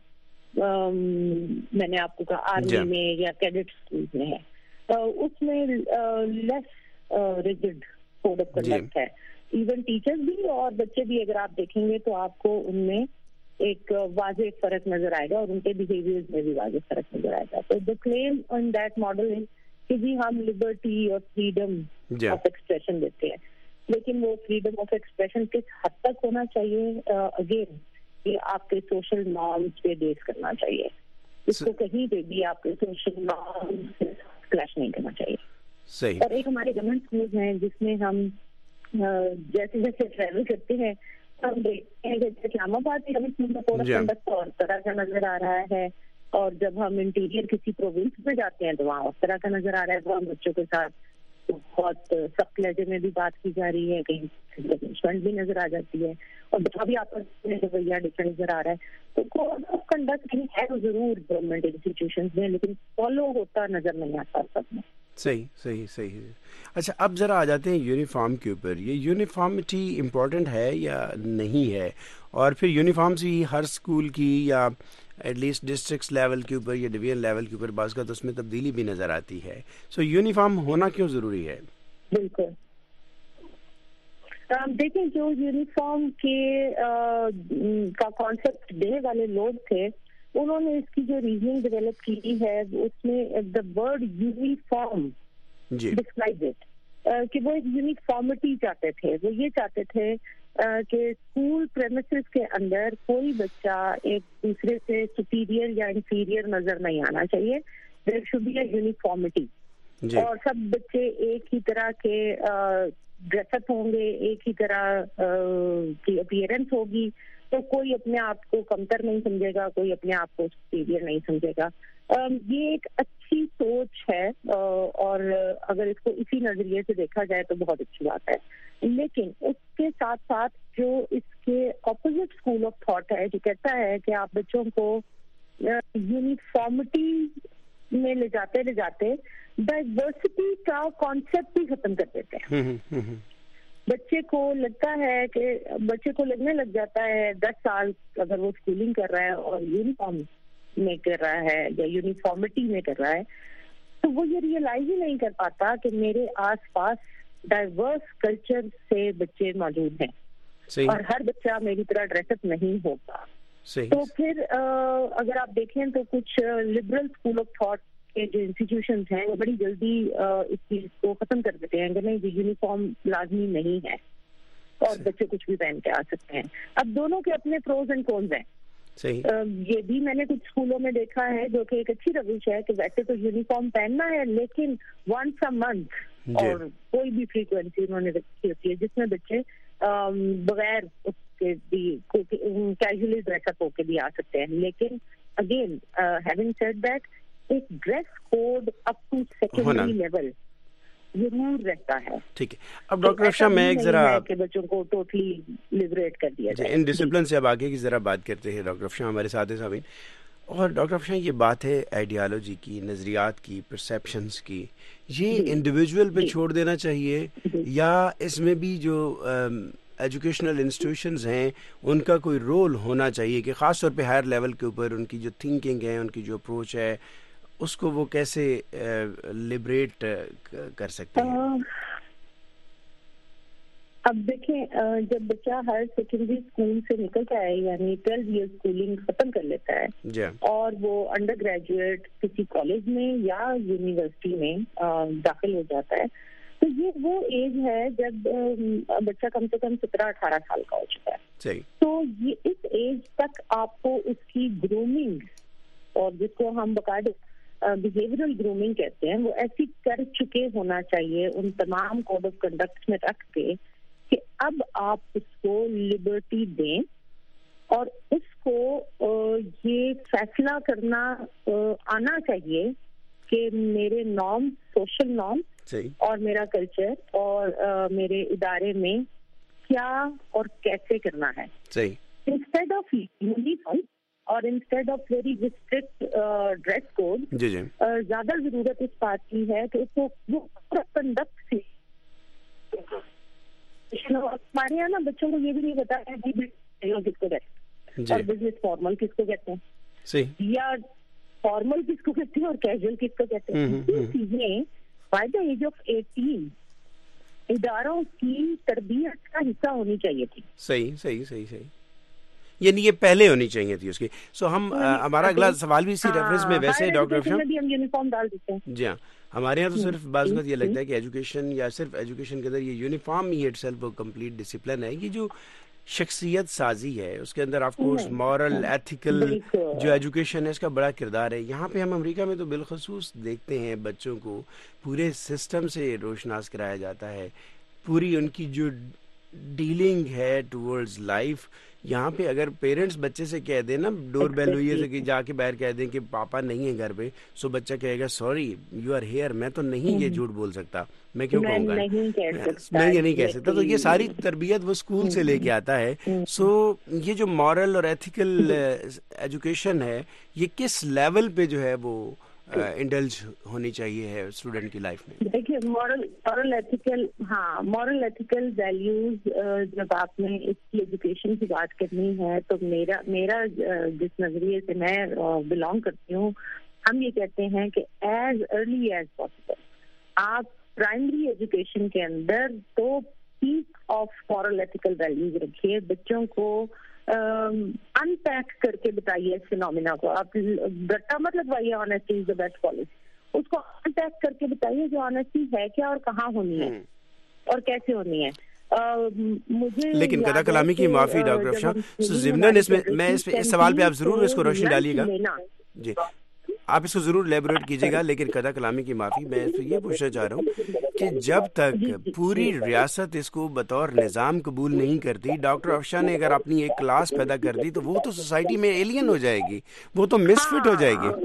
میں نے آپ کو کہا آرمی میں یا کیڈٹ اسکولز میں ہے. اس میں less rigid code of conduct ہے. ایون ٹیچرز بھی اور بچے بھی اگر آپ دیکھیں گے تو آپ کو ان میں ایک واضح فرق نظر آئے گا اور ان کے بیہیویئر میں بھی واضح فرق نظر آئے گا. تو دا کلیم آن دیٹ ماڈل از کہ جی ہم لبرٹی اور فریڈم آف ایکسپریشن دیتے ہیں, لیکن وہ فریڈم آف ایکسپریشن کس حد تک ہونا چاہیے, اگین یہ آپ کے سوشل نارمز پہ بیس کرنا چاہیے. اس کو کہیں پہ بھی آپ کے سوشل نارمز سے کلیش نہیں کرنا چاہیے. صحیح. اور ایک ہمارے گورنمنٹ اسکول ہیں جس میں ہم جیسے جیسے ٹریول کرتے ہیں ہم دیکھتے ہیں کہ اسلام آباد میں ہمیں کوڈ آف کنڈکٹ اور طرح کا نظر آ رہا ہے, اور جب ہم انٹیریئر کسی پروونس میں جاتے ہیں تو وہاں اس طرح کا نظر آ رہا ہے. تو ہم بچوں کے ساتھ بہت سخت لہجے میں بھی بات کی جا رہی ہے, کہیں پنشمنٹ بھی نظر آ جاتی ہے, اور بچہ بھی آپس میں رویہ ڈفرنٹ نظر آ رہا ہے. تو کوڈ آف کنڈکٹ ہے ضرور گورنمنٹ انسٹیٹیوشنز میں, لیکن فالو ہوتا نظر نہیں آتا سب میں.
صحیح صحیح صحیح. اچھا اب ذرا آ جاتے ہیں یونیفارم کے اوپر. یہ یونیفارمٹی امپورٹنٹ ہے یا نہیں ہے, اور پھر یونیفارمز بھی ہر اسکول کی یا ایٹ لیسٹ ڈسٹرکٹس لیول کے اوپر یا ڈویژن لیول کے اوپر بعض کا تو اس میں تبدیلی بھی نظر آتی ہے. سو یونیفارم ہونا کیوں ضروری ہے؟
بالکل دیکھیں جو یونیفارم کے کا کانسیپٹ دینے والے لوگ تھے انہوں نے اس کی جو ریزننگ ڈیولپ کی ہے اس میں the word uniform describe it کہ وہ ایک یونیفارمٹی چاہتے تھے. وہ یہ چاہتے تھے کہ اسکول پریمیسز کے اندر کوئی بچہ ایک دوسرے سے سپیریئر یا انفیریئر نظر نہیں آنا چاہیے. There should be a uniformity, اور سب بچے ایک ہی طرح کے ڈریس اپ ہوں گے, ایک ہی طرح کی اپیئرنس ہوگی, تو کوئی اپنے آپ کو کمتر نہیں سمجھے گا, کوئی اپنے آپ کو سپیریئر نہیں سمجھے گا. یہ ایک اچھی سوچ ہے اور اگر اس کو اسی نظریے سے دیکھا جائے تو بہت اچھی بات ہے. لیکن اس کے ساتھ ساتھ جو اس کے اپوزٹ اسکول آف تھاٹ ہے جو کہتا ہے کہ آپ بچوں کو یونیفارمٹی میں لے جاتے لے جاتے ڈائیورسٹی کا کانسیپٹ بھی ختم کر دیتے ہیں. بچے کو لگتا ہے کہ بچے کو لگنے لگ جاتا ہے دس سال اگر وہ اسکولنگ کر رہا ہے اور یونیفارم میں کر رہا ہے یا یونیفارمٹی میں کر رہا ہے, تو وہ یہ ریئلائز ہی نہیں کر پاتا کہ میرے آس پاس ڈائیورس کلچر سے بچے موجود ہیں اور ہر بچہ میری طرح ڈریس اپ نہیں ہوگا. تو پھر اگر آپ دیکھیں تو کچھ لبرل اسکول آف تھاٹ کے جو انسٹیٹیوشنز ہیں وہ بڑی جلدی اس چیز کو ختم کر دیتے ہیں کہ نہیں جی یونیفارم لازمی نہیں ہے اور بچے کچھ بھی پہن کے آ سکتے ہیں. اب دونوں کے اپنے پروز اینڈ کونز ہیں. یہ بھی میں نے کچھ اسکولوں میں دیکھا ہے جو کہ ایک اچھی روش ہے کہ ویسے تو یونیفارم پہننا ہے لیکن ونس اے منتھ اور کوئی بھی فریکوینسی انہوں نے رکھی ہوتی ہے جس میں بچے بغیر اس کے بھی کیجولی ڈریس اپ ہو کے بھی آ سکتے ہیں. لیکن اگین ہیونگ سیڈ دیٹ ایک dress code up to secondary level ضرور رہتا ہے.
ٹھیک ہے. اب ڈاکٹر افشاں میں ایک ذرا
کہ بچوں کو ٹوٹلی لبریٹ کر دیا جائے.
ان ڈسپلن سے اب آگے کی ذرا بات کرتے ہیں. ڈاکٹر افشاں ہمارے ساتھ ہیں سامعین. اور ڈاکٹر افشاں یہ بات ہے آئیڈیالوجی کی, نظریات کی, پرسیپشنز کی, یہ انڈیویجول پہ چھوڑ دینا چاہیے یا اس میں بھی جو ایجوکیشنل انسٹیٹیوشنز ہیں ان کا کوئی رول ہونا چاہیے کہ خاص طور پہ ہائر لیول کے اوپر ان کی جو تھنکنگ ہے, ان کی جو اپروچ ہے, اس کو وہ کیسے لبریٹ کر سکتے ہیں؟
اب دیکھیں, جب بچہ ہائر سیکنڈری اسکول سے نکل کے آئے یعنی ٹویلو ایئر اسکولنگ ختم کر لیتا ہے اور وہ انڈر گریجویٹ کسی کالج میں یا یونیورسٹی میں داخل ہو جاتا ہے, تو یہ وہ ایج ہے جب بچہ کم سے کم سترہ اٹھارہ سال کا ہو چکا ہے. تو یہ اس ایج تک آپ کو اس کی گرومنگ, اور جس کو ہم باقاعدہ بہیویئرل گرومنگ کہتے ہیں, وہ ایسی کر چکے ہونا چاہیے ان تمام کوڈ آف کنڈکٹ میں رکھ کے کہ اب آپ اس کو لبرٹی دیں اور اس کو یہ فیصلہ کرنا آنا چاہیے کہ میرے نارم, سوشل نارم اور میرا کلچر اور میرے ادارے میں کیا اور کیسے کرنا ہے. انسٹیڈ آف یونیفارم اور instead of very restrict dress code, زیادہ ضرورت اس بات کی ہے کہ اس کو وہ کنڈکٹ سے. ہمارے یہاں نا بچوں کو یہ بھی نہیں پتا ہے کس کو کہتے ہیں اور بزنس فارمل کس کو کہتے ہیں یا فارمل کس کو کہتے ہیں اور کیجول کس کو کہتے ہیں. یہ چیزیں by the age of eighteen اداروں کی تربیت کا حصہ ہونی چاہیے تھی.
صحیح صحیح صحیح صحیح یعنی یہ پہلے ہونی چاہیے تھی اس کی. سو ہم ہمارا اگلا سوال بھی اسی ریفرنس میں ویسے ڈاکٹر افشاں
ہم یونیفارم ڈال دیتے ہیں.
جی ہاں, ہمارے یہاں تو صرف بعض وقت یہ لگتا ہے کہ ایجوکیشن یا صرف ایجوکیشن کے اندر یہ یونیفارم ہی اٹ سیلف کمپلیٹ ڈسپلن ہے. یہ جو شخصیت سازی ہے اس کے اندر آف کورس مورل ایتھیکل جو ایجوکیشن ہے اس کا بڑا کردار ہے. یہاں پہ ہم امریکہ میں تو بالخصوص دیکھتے ہیں بچوں کو پورے سسٹم سے روشناس کرایا جاتا ہے, پوری ان کی جو ڈیلنگ ہے ٹورڈز لائف. یہاں پہ اگر پیرنٹس بچے سے کہہ دیں نا, ڈور بیل ہوئی ہے کہ جا کے باہر کہہ دیں کہ پاپا نہیں ہے گھر پہ, سو بچہ کہے گا سوری یو آر ہیئر, میں تو نہیں یہ جھوٹ بول سکتا, میں کیوں کہوں گا, میں یہ نہیں کہہ سکتا. تو یہ ساری تربیت وہ اسکول سے لے کے آتا ہے. سو یہ جو مورل اور ایتھیکل ایجوکیشن ہے یہ کس لیول پہ جو ہے وہ انڈلج ہونی چاہیے ہے اسٹوڈنٹ کی لائف میں؟
دیکھیے مورل مورل ایتھیکل ہاں مورل ایتھیکل ویلیوز جب آپ نے اس کی ایجوکیشن کی بات کرنی ہے تو میرا میرا جس نظریے سے میں بلانگ کرتی ہوں, ہم یہ کہتے ہیں کہ ایز ارلی ایز پاسبل آپ پرائمری ایجوکیشن کے اندر تو pack of moral ethical values رکھیے, بچوں کو ان پیک کر کے بتائیے اس فینومینا کو. آپ رٹا مت لگوائیے honesty is the best policy, اس کو ان پیک کر کے بتائیے جو آنیسٹی ہے کیا اور کہاں ہونی ہے اور کیسے ہونی ہے. مجھے
لیکن قدا کلامی کی معافی ڈاکٹر افشاں, ضمن اس میں میں اس سوال پہ آپ ضرور اس کو روشنی ڈالیے گا, جی آپ اس کو ضرور لیبوریٹ کیجیے گا, لیکن قدا کلامی کی معافی میں اس سے یہ پوچھنا چاہ رہا ہوں کہ جب تک پوری ریاست اس کو بطور نظام قبول نہیں کرتی, ڈاکٹر افشاں نے اگر اپنی ایک کلاس پیدا کر دی تو وہ تو سوسائٹی میں ایلین ہو جائے گی, وہ تو مس فٹ ہو جائے گی.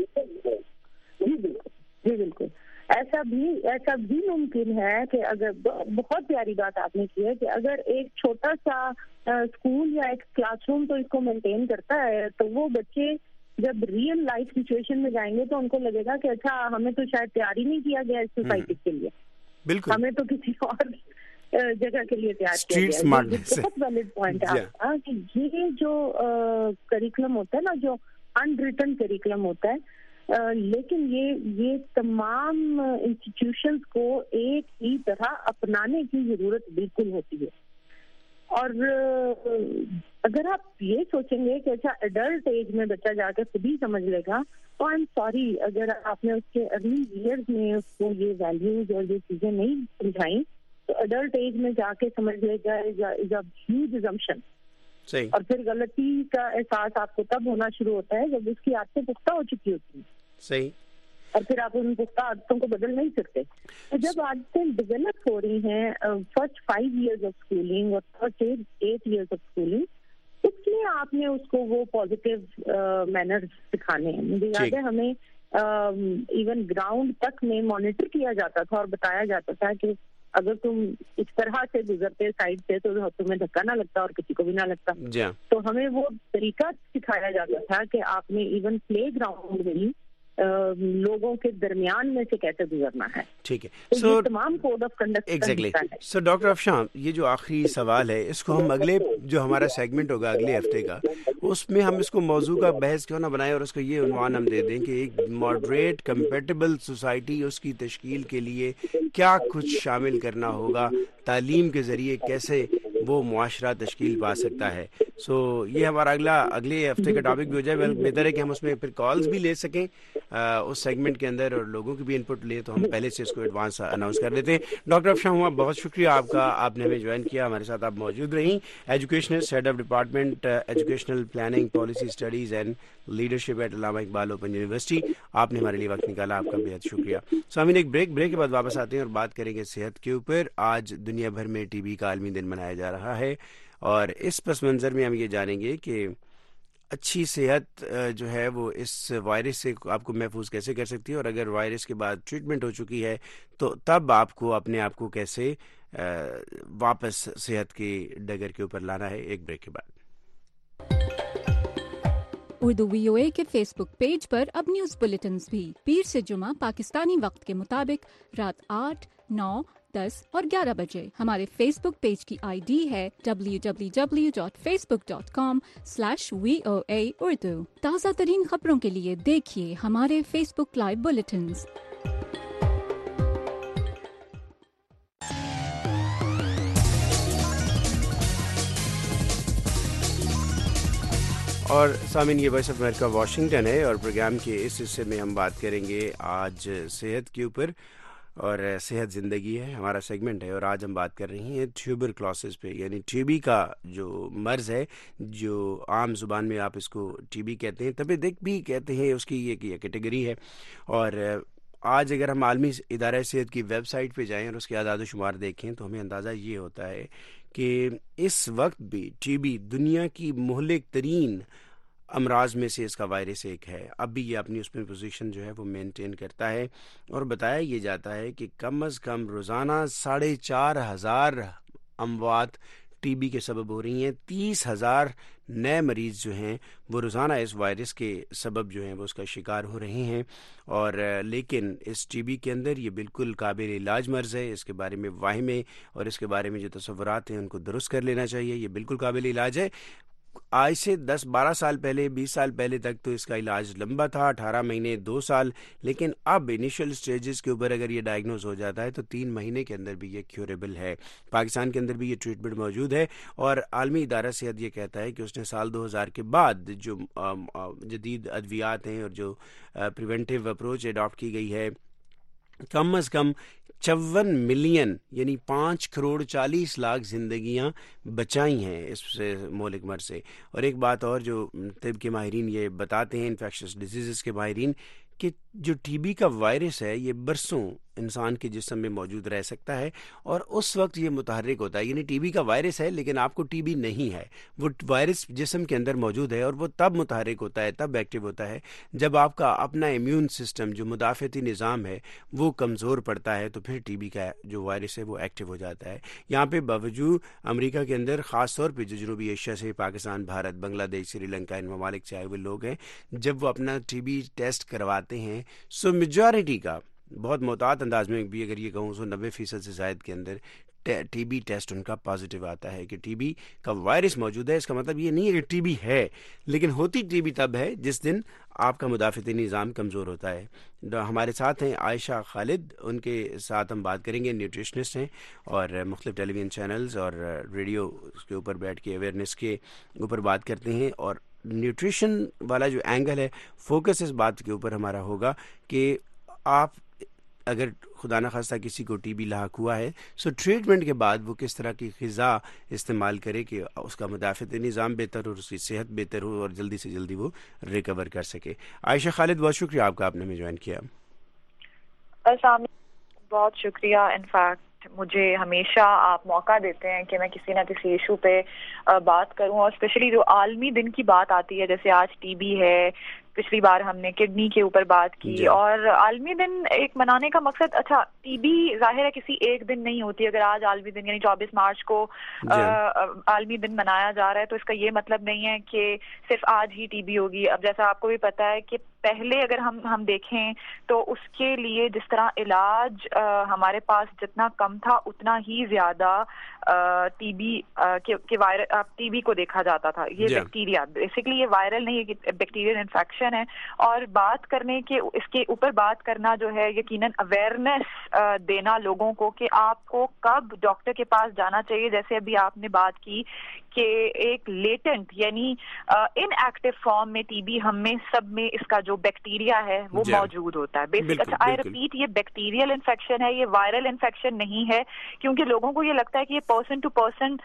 جی بالکل ایسا بھی ایسا بھی ممکن ہے کہ اگر بہت پیاری بات آپ نے کی ہے کہ اگر ایک چھوٹا سا اسکول یا ایک کلاس روم تو اس کو مینٹین کرتا ہے تو وہ بچے جب ریئل لائف سچویشن میں جائیں گے تو ان کو لگے گا کہ اچھا ہمیں تو شاید تیار ہی نہیں کیا گیا اس سوسائٹی کے لیے,
بالکل
ہمیں تو کسی اور جگہ کے لیے تیار کیا گیا. بہت ویلڈ پوائنٹ ہے آپ کا کہ یہ جو کریکولم ہوتا ہے نا, جو ان ریٹن کریکولم ہوتا ہے, لیکن یہ یہ تمام انسٹیٹیوشنز کو ایک ہی طرح اپنانے کی ضرورت بالکل ہوتی ہے. اور اگر آپ یہ سوچیں گے کہ اچھا ایڈلٹ ایج میں بچہ جا کے خود ہی سمجھ لے گا, تو آئی ایم سوری اگر آپ نے اس کے ارلی ایئرز میں اس کو یہ ویلیوز اور یہ چیزیں نہیں سمجھائیں تو ایڈلٹ ایج میں جا کے سمجھ لے گا از اے ہیوج اسمپشن. اور پھر غلطی کا احساس آپ کو تب ہونا شروع ہوتا ہے جب اس کی عادتیں پختہ ہو چکی ہوتی ہیں.
صحیح.
اور پھر آپ ان پختہ عادتوں کو بدل نہیں سکتے. تو جب عادتیں ڈیولپ ہو رہی ہیں first five years of schooling اور first eight years of schooling, اس لیے آپ نے اس کو وہ پازیٹیو مینرز سکھانے ہیں. مجھے یاد ہے ہمیں ایون گراؤنڈ تک میں مانیٹر کیا جاتا تھا اور بتایا جاتا تھا کہ اگر تم اس طرح سے گزرتے سائڈ سے تو تمہیں دھکا نہ لگتا اور کسی کو بھی نہ لگتا. تو ہمیں وہ طریقہ سکھایا جاتا تھا کہ آپ نے ایون پلے گراؤنڈ میں ہی لوگوں کے درمیان میں سے کیسے گزرنا ہے.
ٹھیک ہے.
سو تمام code of conduct
exactly. So doctor Afshan, یہ جو آخری سوال ہے اس کو ہم اگلے جو ہمارا سیگمنٹ ہوگا اگلے ہفتے کا، اس میں ہم اس کو موضوع کا بحث کیوں نہ بنائیں اور اس کو یہ عنوان ہم دے دیں کہ ایک ماڈریٹ کمپیٹیبل سوسائٹی، اس کی تشکیل کے لیے کیا کچھ شامل کرنا ہوگا، تعلیم کے ذریعے کیسے وہ معاشرہ تشکیل پا سکتا ہے. سو یہ ہمارا اگلا اگلے ہفتے کا ٹاپک بھی ہو جائے. بہتر ہے کہ ہم اس میں پھر کالز بھی لے سکیں اس سیگمنٹ کے اندر اور لوگوں کی بھی انپٹ لیں، تو ہم پہلے سے اس کو ایڈوانس اناؤنس کر دیتے ہیں. ڈاکٹر افشاں ہوا، بہت شکریہ آپ کا، آپ نے ہمیں جوائن کیا، ہمارے ساتھ آپ موجود رہیں. Educationist, head of department educational planning policy studies and leadership at Allama Iqbal open university, آپ نے ہمارے لیے وقت نکالا، آپ کا بہت شکریہ. سامعین، ایک بریک بریک کے بعد واپس آتے ہیں اور بات کریں گے صحت کے اوپر. آج دنیا بھر میں ٹی بی کا عالمی دن منایا جا رہا ہے اور اس پس منظر میں ہم یہ جانیں گے کہ اچھی صحت جو ہے وہ اس وائرس سے آپ کو محفوظ کیسے کر سکتی ہے، اور اگر وائرس کے بعد ٹریٹمنٹ ہو چکی ہے تو تب آپ کو اپنے آپ کو کیسے واپس صحت کے ڈگر کے اوپر لانا ہے. ایک بریک کے بعد.
اردو وی او اے کے فیس بک پیج پر اب نیوز بلیٹنز بھی پیر سے جمعہ پاکستانی وقت کے مطابق رات آٹھ، نو، دس اور گیارہ بجے. ہمارے فیس بک پیج کی آئی ڈی ہے W W W dot Facebook dot com slash V O A Urdu. تازہ ترین خبروں کے لیے دیکھیے ہمارے فیس بک لائیو بلیٹنز.
اور سامعین، یہ وائس آف امریکہ واشنگٹن ہے اور پروگرام کے اس حصے میں ہم بات کریں گے آج صحت کے اوپر، اور صحت زندگی ہے ہمارا سیگمنٹ ہے. اور آج ہم بات کر رہی ہیں ٹیوبر کلوسس پہ، یعنی ٹی بی کا جو مرض ہے، جو عام زبان میں آپ اس کو ٹی بی کہتے ہیں، تپ دق بھی کہتے ہیں، اس کی یہ کیٹیگری ہے. اور آج اگر ہم عالمی ادارہ صحت کی ویب سائٹ پہ جائیں اور اس کے اعداد و شمار دیکھیں تو ہمیں اندازہ یہ ہوتا ہے کہ اس وقت بھی ٹی بی دنیا کی مہلک ترین امراض میں سے اس کا وائرس ایک ہے. اب بھی یہ اپنی اس میں پوزیشن جو ہے وہ مینٹین کرتا ہے، اور بتایا یہ جاتا ہے کہ کم از کم روزانہ ساڑھے چار ہزار اموات ٹی بی کے سبب ہو رہی ہیں. تیس ہزار نئے مریض جو ہیں وہ روزانہ اس وائرس کے سبب جو ہیں وہ اس کا شکار ہو رہے ہیں. اور لیکن اس ٹی بی کے اندر یہ بالکل قابل علاج مرض ہے. اس کے بارے میں واہمیں اور اس کے بارے میں جو تصورات ہیں ان کو درست کر لینا چاہیے. یہ بالکل قابل علاج ہے. آج سے دس بارہ سال پہلے، بیس سال پہلے تک تو اس کا علاج لمبا تھا، اٹھارہ مہینے، دو سال. لیکن اب انیشل سٹیجز کے اوپر اگر یہ ڈائگنوز ہو جاتا ہے تو تین مہینے کے اندر بھی یہ کیوریبل ہے. پاکستان کے اندر بھی یہ ٹریٹمنٹ موجود ہے، اور عالمی ادارہ صحت یہ کہتا ہے کہ اس نے سال دو ہزار کے بعد جو جدید ادویات ہیں اور جو پریونٹیو اپروچ اڈاپٹ کی گئی ہے، کم از کم چون ملین یعنی پانچ کروڑ چالیس لاکھ زندگیاں بچائی ہیں اس سے مہلک مرض سے. اور ایک بات اور جو طب کے ماہرین یہ بتاتے ہیں، انفیکشس ڈیزیزز کے ماہرین، کہ جو ٹی بی کا وائرس ہے یہ برسوں انسان کے جسم میں موجود رہ سکتا ہے اور اس وقت یہ متحرک ہوتا ہے. یعنی ٹی بی کا وائرس ہے لیکن آپ کو ٹی بی نہیں ہے، وہ وائرس جسم کے اندر موجود ہے اور وہ تب متحرک ہوتا ہے، تب ایکٹیو ہوتا ہے جب آپ کا اپنا امیون سسٹم جو مدافعتی نظام ہے وہ کمزور پڑتا ہے، تو پھر ٹی بی کا جو وائرس ہے وہ ایکٹیو ہو جاتا ہے. یہاں پہ باوجود امریکہ کے اندر خاص طور پہ جو جنوبی ایشیا سے پاکستان، بھارت، بنگلہ دیش، سری لنکا، ان ممالک سے آئے ہوئے لوگ ہیں، جب وہ اپنا ٹی بی ٹیسٹ کرواتے ہیں سو میجورٹی کا، بہت محتاط انداز میں بھی اگر یہ کہوں سو نبے فیصد سے زائد کے اندر ٹی بی ٹیسٹ ان کا پازیٹیو آتا ہے کہ ٹی بی کا وائرس موجود ہے. اس کا مطلب یہ نہیں ہے کہ ٹی بی ہے، لیکن ہوتی ٹی بی تب ہے جس دن آپ کا مدافعتی نظام کمزور ہوتا ہے. ہمارے ساتھ ہیں عائشہ خالد، ان کے ساتھ ہم بات کریں گے، نیوٹریشنسٹ ہیں اور مختلف ٹیلی ویژن چینلز اور ریڈیو کے اوپر بیٹھ کے اویئرنیس کے اوپر بات کرتے ہیں. اور نیوٹریشن والا جو اینگل ہے، فوکس اس بات کے اوپر ہمارا ہوگا کہ آپ اگر خدا نخواستہ کسی کو ٹی بی لاحق ہوا ہے سو ٹریٹمنٹ کے بعد وہ کس طرح کی غذا استعمال کرے کہ اس کا مدافعتی نظام بہتر ہو، اس کی صحت بہتر ہو اور جلدی سے جلدی وہ ریکور کر سکے. عائشہ خالد، بہت شکریہ آپ کا، آپ نے ہمیں جوائن کیا.
بہت شکریہ. انفیکٹ مجھے ہمیشہ آپ موقع دیتے ہیں کہ میں کسی نہ کسی ایشو پہ بات کروں، اور اسپیشلی جو عالمی دن کی بات آتی ہے، جیسے آج ٹی بی ہے پچھلی بار ہم نے کڈنی کے اوپر بات کی جی. اور عالمی دن ایک منانے کا مقصد, اچھا ٹی بی ظاہر ہے کسی ایک دن نہیں ہوتی. اگر آج عالمی دن یعنی چوبیس مارچ کو عالمی دن منایا جا رہا ہے تو اس کا یہ مطلب نہیں ہے کہ صرف آج ہی ٹی بی ہوگی. اب جیسا آپ کو بھی پتا ہے کہ پہلے اگر ہم ہم دیکھیں تو اس کے لیے جس طرح علاج ہمارے پاس جتنا کم تھا اتنا ہی زیادہ ٹی بی کے وائرل ٹی بی کو دیکھا جاتا تھا. یہ بیکٹیریا بیسکلی یہ وائرل نہیں ہے, بیکٹیریل انفیکشن ہے. اور بات کرنے کے اس کے اوپر بات کرنا جو ہے یقیناً اویئرنیس دینا لوگوں کو کہ آپ کو کب ڈاکٹر کے پاس جانا چاہیے. جیسے ابھی آپ نے بات کی کہ ایک لیٹنٹ یعنی ان ایکٹیو فارم میں ٹی بی ہم میں سب میں اس کا جو بیکٹیریا ہے وہ موجود ہوتا ہے. بیسک اچھا آئی ریپیٹ, یہ بیکٹیریل انفیکشن ہے, یہ وائرل انفیکشن نہیں ہے. کیونکہ لوگوں کو یہ لگتا ہے کہ یہ پرسن ٹو پرسن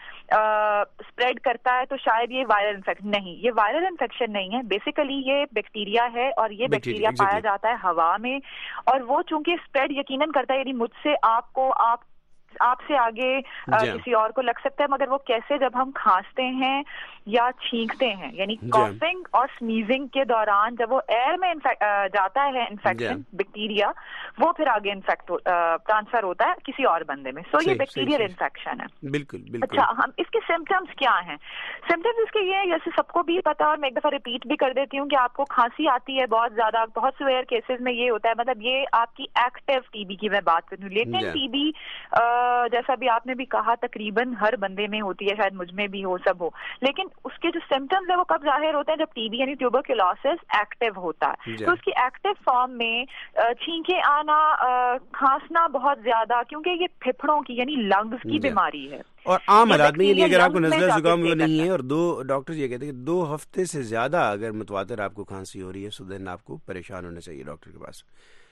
اسپریڈ کرتا ہے تو شاید یہ وائرل انفیکشن نہیں. یہ وائرل انفیکشن نہیں ہے, بیسیکلی یہ بیکٹیریا ہے اور یہ بیکٹیریا پایا جاتا ہے ہوا میں. اور وہ چونکہ اسپریڈ یقیناً کرتا ہے, یعنی مجھ سے آپ کو, آپ آپ سے آگے کسی اور کو لگ سکتا ہے, مگر وہ کیسے جب ہم کھانستے ہیں یا چھینکتے ہیں, یعنی کافنگ اور سنیزنگ کے دوران جب وہ ایئر میں جاتا ہے انفیکشن بیکٹیریا, وہ پھر آگے انفیکٹ ٹرانسفر ہوتا ہے کسی اور بندے میں. سو یہ بیکٹیریل انفیکشن ہے.
بالکل بالکل.
اچھا, ہم اس کے سمپٹمس کیا ہیں؟ سمپٹمس اس کے یہ ہے, جیسے سب کو بھی پتا, اور میں ایک دفعہ ریپیٹ بھی کر دیتی ہوں کہ آپ کو کھانسی آتی ہے بہت زیادہ, بہت سے ریئر کیسز میں یہ ہوتا ہے. مطلب یہ آپ کی ایکٹیو ٹی بی کی میں بات کروں. لیٹنٹ ٹی بی جیسا بھی آپ نے بھی کہا تقریباً ہر بندے میں ہوتی ہے, شاید مجھ میں بھی ہو, سب ہو. لیکن اس کے جو سمپٹمز ہیں وہ کب ظاہر ہوتے ہیں؟ جب ٹی بی یعنی ٹیوبرکلوسس ایکٹیو ہوتا ہے. تو اس کی ایکٹیو فارم میں چھینکیں آنا, کھانسنا بہت زیادہ, کیونکہ یہ پھیپھڑوں کی یعنی لنگز کی بیماری ہے.
اور عام حالات میں یعنی اگر آپ کو نزلہ زکام وہ نہیں ہے اور دو ڈاکٹر یہ کہتے ہیں کہ دو ہفتے سے زیادہ اگر متواتر آپ کو کھانسی ہو رہی ہے تو دن آپ کو پریشان ہونا چاہیے ڈاکٹر کے پاس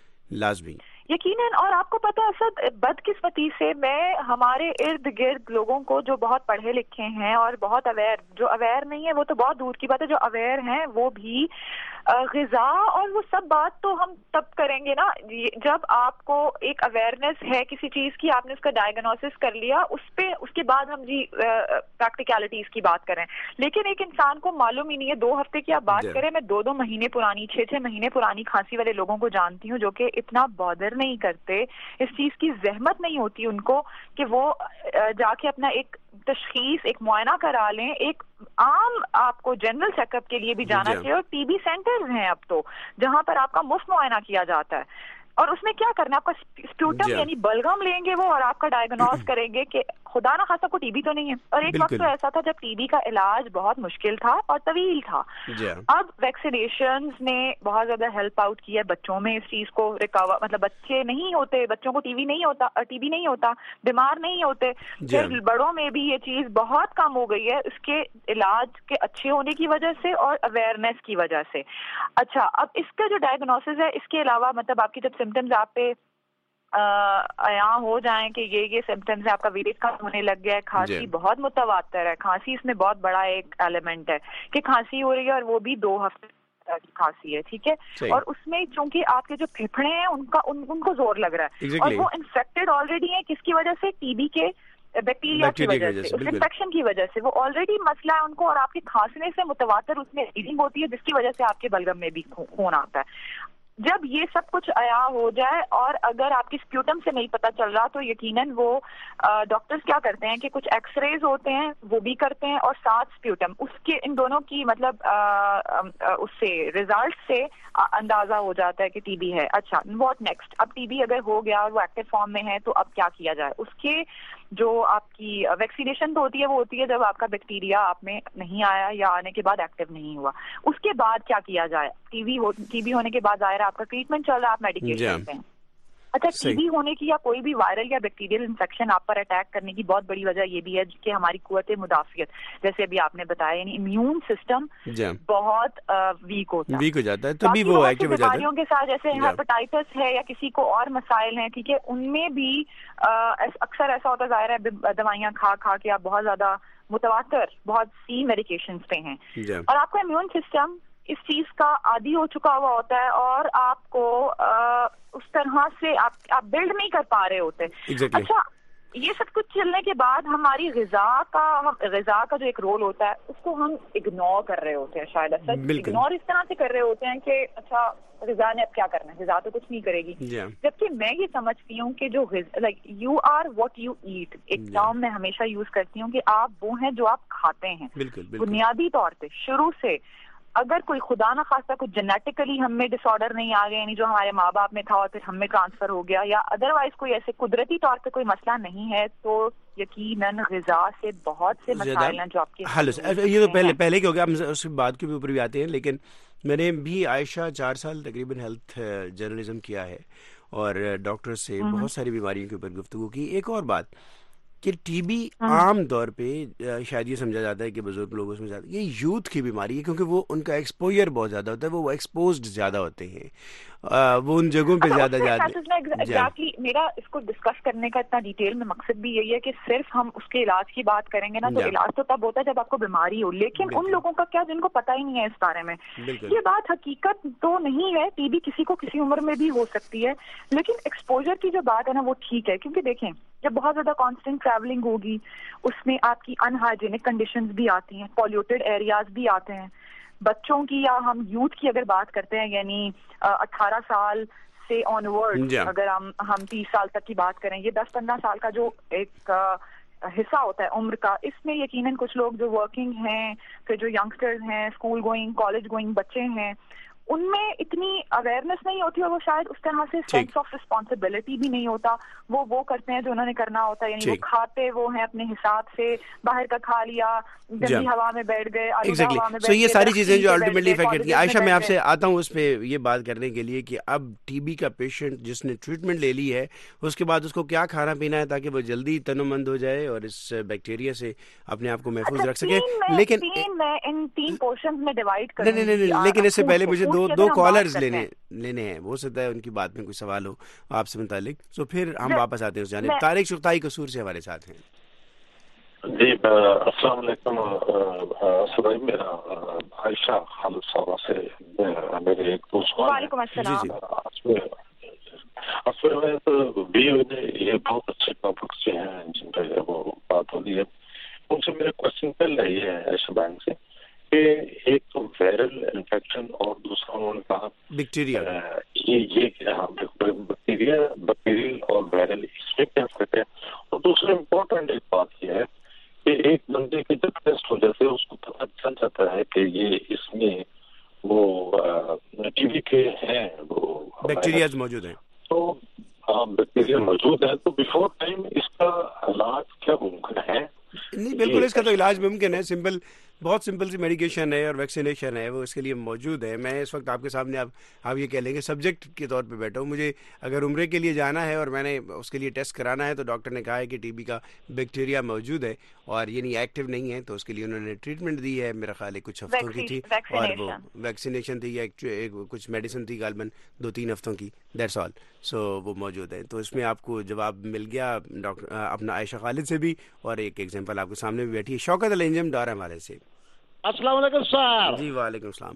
لازمی
یقیناً. اور آپ کو پتا ہے سر, بدقسمتی سے میں ہمارے ارد گرد لوگوں کو جو بہت پڑھے لکھے ہیں اور بہت اویئر, جو اویئر نہیں ہے وہ تو بہت دور کی بات ہے, جو اویئر ہیں وہ بھی غذا اور وہ سب بات تو ہم تب کریں گے نا جب آپ کو ایک اویئرنیس ہے کسی چیز کی, آپ نے اس کا ڈائگنوسس کر لیا, اس پہ اس کے بعد ہم جی پریکٹیکلٹیز کی بات کریں. لیکن ایک انسان کو معلوم ہی نہیں ہے, دو ہفتے کی آپ بات کریں, میں دو دو مہینے پرانی, چھ چھ مہینے پرانی کھانسی والے لوگوں کو جانتی ہوں جو کہ اتنا بادر نہیں کرتے, اس چیز کی زحمت نہیں ہوتی ان کو کہ وہ جا کے اپنا ایک تشخیص, ایک معائنہ کرا لیں. ایک عام آپ کو جنرل چیک اپ کے لیے بھی جانا چاہیے, اور ٹی بی سینٹرز ہیں اب تو جہاں پر آپ کا مفت معائنہ کیا جاتا ہے. اور اس میں کیا کرنا, آپ کا اسپیوٹم یعنی بلغم لیں گے وہ, اور آپ کا ڈائگنوز کریں گے کہ خدا نہ خاصا کو ٹی بی تو نہیں ہے. اور ایک وقت تو ایسا تھا جب ٹی بی کا علاج بہت مشکل تھا اور طویل تھا. اب ویکسینیشنز نے بہت زیادہ ہیلپ آؤٹ کیا ہے بچوں میں اس چیز کو ریکور, مطلب بچے نہیں ہوتے, بچوں کو ٹی بی نہیں ہوتا, ٹی بی نہیں ہوتا, بیمار نہیں ہوتے. پھر بڑوں میں بھی یہ چیز بہت کم ہو گئی ہے اس کے علاج کے اچھے ہونے کی وجہ سے اور اویئرنیس کی وجہ سے. اچھا, اب اس کا جو ڈائگنوسس ہے اس کے علاوہ, مطلب آپ کی جب سمٹمز آپ پہ عیاں ہو جائیں کہ یہ یہ سمٹمز ہے, آپ کا ویریٹ کم ہونے لگ گیا ہے, کھانسی بہت متواتر ہے, کھانسی اس میں بہت بڑا ایک ایلیمنٹ ہے کہ کھانسی ہو رہی ہے اور وہ بھی دو ہفتے کی کھانسی ہے, ٹھیک ہے. اور اس میں چونکہ آپ کے جو پھیپھڑے ہیں ان کا ان, ان کو زور لگ رہا ہے exactly. اور وہ انفیکٹڈ آلریڈی ہیں, کس کی وجہ سے؟ ٹی بی کے بیکٹیریا کی وجہ سے, اس انفیکشن کی وجہ سے. وہ آلریڈی مسئلہ ہے ان کو, اور آپ کے کھانسنے سے متواتر اس میں بلیڈنگ ہوتی ہے جس کی وجہ سے آپ کے بلغم میں بھی خون آتا ہے. جب یہ سب کچھ عیاں ہو جائے اور اگر آپ کی اسپیوٹم سے نہیں پتہ چل رہا تو یقیناً وہ ڈاکٹرز کیا کرتے ہیں کہ کچھ ایکس رےز ہوتے ہیں وہ بھی کرتے ہیں, اور ساتھ اسپیوٹم, اس کے ان دونوں کی مطلب اس سے ریزلٹ سے اندازہ ہو جاتا ہے کہ ٹی بی ہے. اچھا, واٹ نیکسٹ؟ اب ٹی بی اگر ہو گیا اور وہ ایکٹیو فارم میں ہے تو اب کیا کیا جائے؟ اس کے جو آپ کی ویکسینیشن تو ہوتی ہے وہ ہوتی ہے جب آپ کا بیکٹیریا آپ میں نہیں آیا یا آنے کے بعد ایکٹیو نہیں ہوا. اس کے بعد کیا کیا جائے؟ ٹی بی ٹی بی ہونے کے بعد ظاہر آپ کا ٹریٹمنٹ چل رہا ہے, آپ میڈیکیشن لیتے ہیں. اچھا, ٹی بی ہونے کی یا کوئی بھی وائرل یا بیکٹیریل انفیکشن آپ پر اٹیک کرنے کی بہت بڑی وجہ یہ بھی ہے کہ ہماری قوت مدافعت, جیسے ابھی آپ نے بتایا, یعنی امیون سسٹم بہت ویک ہوتا ہے,
ویک ہو جاتا ہے, تبھی وہ ایکٹیو ہو جاتا ہے.
بیماریوں کے ساتھ جیسے ہیپاٹائٹس ہے یا کسی کو اور مسائل ہیں, ٹھیک ہے, ان میں بھی اکثر ایسا ہوتا ہے, ظاہر ہے دوائیاں کھا کھا کے آپ بہت زیادہ متواتر بہت سی میڈیکیشنز پہ ہیں, اور آپ کا امیون سسٹم اس چیز کا عادی ہو چکا ہوا ہوتا ہے, اور آپ کو اس طرح سے آپ آپ بلڈ نہیں کر پا رہے ہوتے.
exactly.
اچھا, یہ سب کچھ چلنے کے بعد ہماری غذا کا غذا کا جو ایک رول ہوتا ہے اس کو ہم اگنور کر رہے ہوتے ہیں. شاید اصل اگنور اس طرح سے کر رہے ہوتے ہیں کہ اچھا غذا نے اب کیا کرنا ہے, غذا تو کچھ نہیں کرے گی. جبکہ میں یہ سمجھتی ہوں کہ جو like you are what you eat, ایک ٹرم میں ہمیشہ یوز کرتی ہوں کہ آپ وہ ہیں جو آپ کھاتے ہیں. بنیادی طور پہ شروع سے اگر کوئی خدا نہ خواستہ کوئی جینیٹیکلی ہم میں ڈس آرڈر نہیں آ گیا, یعنی جو ہمارے ماں باپ میں تھا اور پھر ہم میں ٹرانسفر ہو گیا, یا ادروائز کوئی ایسے قدرتی طور پہ کوئی مسئلہ نہیں ہے, تو یقیناً غذا سے بہت سے مسائل ہیں جو آپ کے
یہ تو پہلے پہلے کے ہو گیا, ہم اس بات کے اوپر بھی آتے ہیں. لیکن میں نے بھی عائشہ چار سال تقریباً ہیلتھ جرنلزم کیا ہے اور ڈاکٹر سے بہت ساری بیماریوں کے اوپر گفتگو کی. ایک اور بات کہ ٹی بی عام طور پہ شاید یہ سمجھا جاتا ہے کہ بزرگ لوگوں میں زیادہ یہ یوتھ کی بیماری ہے, کیونکہ وہ ان کا ایکسپوئر بہت زیادہ ہوتا ہے, وہ ایکسپوزڈ زیادہ ہوتے ہیں, وہ ان جگہوں پہ زیادہ جاتے ہیں.
ایگزیکٹلی میرا اس کو ڈسکس کرنے کا اتنا ڈیٹیل میں مقصد بھی یہی ہے کہ صرف ہم اس کے علاج کی بات کریں گے نا تو علاج تو تب ہوتا ہے جب آپ کو بیماری ہو, لیکن ان لوگوں کا کیا جن کو پتہ ہی نہیں ہے اس بارے میں. یہ بات حقیقت تو نہیں ہے, ٹی بی کسی کو کسی عمر میں بھی ہو سکتی ہے, لیکن ایکسپوجر کی جو بات ہے نا وہ ٹھیک ہے, کیونکہ دیکھیں جب بہت زیادہ کانسٹنٹ ٹریولنگ ہوگی اس میں آپ کی ان ہائیجینک کنڈیشنز بھی آتی ہیں, پالیوٹیڈ ایریاز بھی آتے ہیں. بچوں کی یا ہم یوتھ کی اگر بات کرتے ہیں, یعنی اٹھارہ سال سے آن ورڈ اگر ہم ہم تیس سال تک کی بات کریں, یہ دس پندرہ سال کا جو ایک حصہ ہوتا ہے عمر کا, اس میں یقیناً کچھ لوگ جو ورکنگ ہیں, پھر جو ینگسٹرز ہیں, اسکول گوئنگ کالج گوئنگ بچے ہیں, ان میں اتنی اویئرنیس نہیں ہوتی اور وہ شاید اس طرح سے سینس آف رسپانسبلٹی بھی نہیں ہوتا. وہ وہ کرتے ہیں جو انہوں نے کرنا ہوتا ہے, یعنی وہ کھاتے وہ ہیں اپنے حساب سے, باہر کا کھا لیا, گندی ہوا میں بیٹھ گئے, آلودہ ہوا میں بیٹھ گئے.
یہ ساری چیزیں جو الٹیمیٹلی افیکٹ کرتی ہیں. عائشہ میں آپ سے آتا ہوں اس پہ یہ بات کرنے کے لیے کہ اب ٹی بی کا پیشنٹ جس نے ٹریٹمنٹ لے لی ہے اس کے بعد اس کو کیا کھانا پینا ہے تاکہ وہ جلدی تنومند ہو جائے اور اس بیکٹیریا سے اپنے آپ کو محفوظ رکھ سکے. لیکن
ان تین پورشنز میں ڈیوائڈ کروں
نہیں نہیں لیکن اس سے پہلے مجھے دو دو کالرز لینے لینے ہیں, ہو سکتا ہے ان کی بات میں کوئی سوال ہو آپ سے متعلق, تو پھر ہم واپس آتے ہیں اس جانب. طارق شختائی قصور سے ہمارے ساتھ ہیں.
جی السلام علیکم. سبھی میرا عائشہ خالد صاحبہ سے میرے ایک دو سوال.
وعلیکم السلام.
اصل میں تو بھی یہ بہت اچھے ٹاپکس ہیں جن پہ وہ بات ہو رہی ہے. ان سے میرا کوشچن پہلے یہ ہے عائشہ بہن سے کہ ایک تو وائرل انفیکشن اور دوسرا انہوں نے کہا
بیکٹیریا,
یہ یہ بیکٹیریا بیکٹیریل اور وائرل اس میں کیا فرق ہے. اور دوسرا امپورٹنٹ ایک بات یہ ہے کہ ایک بندے کے جب ٹیسٹ ہو جاتے ہیں اس کو پتہ چل جاتا ہے کہ یہ اس میں وہ ٹی بی کے ہیں, وہ
بیکٹیریاز موجود ہیں,
تو بیکٹیریا موجود ہے, تو بیفور ٹائم اس کا علاج کیا ممکن ہے؟
نہیں بالکل اس کا تو علاج ممکن ہے, سمپل بہت سمپل سی میڈیکیشن ہے اور ویکسینیشن ہے, وہ اس کے لیے موجود ہے. میں اس وقت آپ کے سامنے آپ آپ یہ کہہ لیں گے سبجیکٹ کے طور پہ بیٹھا ہوں. مجھے اگر عمرے کے لیے جانا ہے اور میں نے اس کے لیے ٹیسٹ کرانا ہے تو ڈاکٹر نے کہا ہے کہ ٹی بی کا بیکٹیریا موجود ہے اور یہ نہیں ایکٹیو نہیں ہے, تو اس کے لیے انہوں نے ٹریٹمنٹ دی ہے, میرا خیال ہے کچھ ہفتوں کی تھی, اور وہ ویکسینیشن تھی یا کچھ میڈیسن تھی غالباً دو تین ہفتوں کی, دیٹس آل. سو وہ موجود ہے. تو اس میں آپ کو جواب مل گیا ڈاکٹر اپنا عائشہ خالد سے بھی, اور ایک ایگزامپل آپ کے سامنے بھی بیٹھی ہے شوکت علی انجم ڈار ہمارے سے.
السلام علیکم سر.
جی وعلیکم السلام.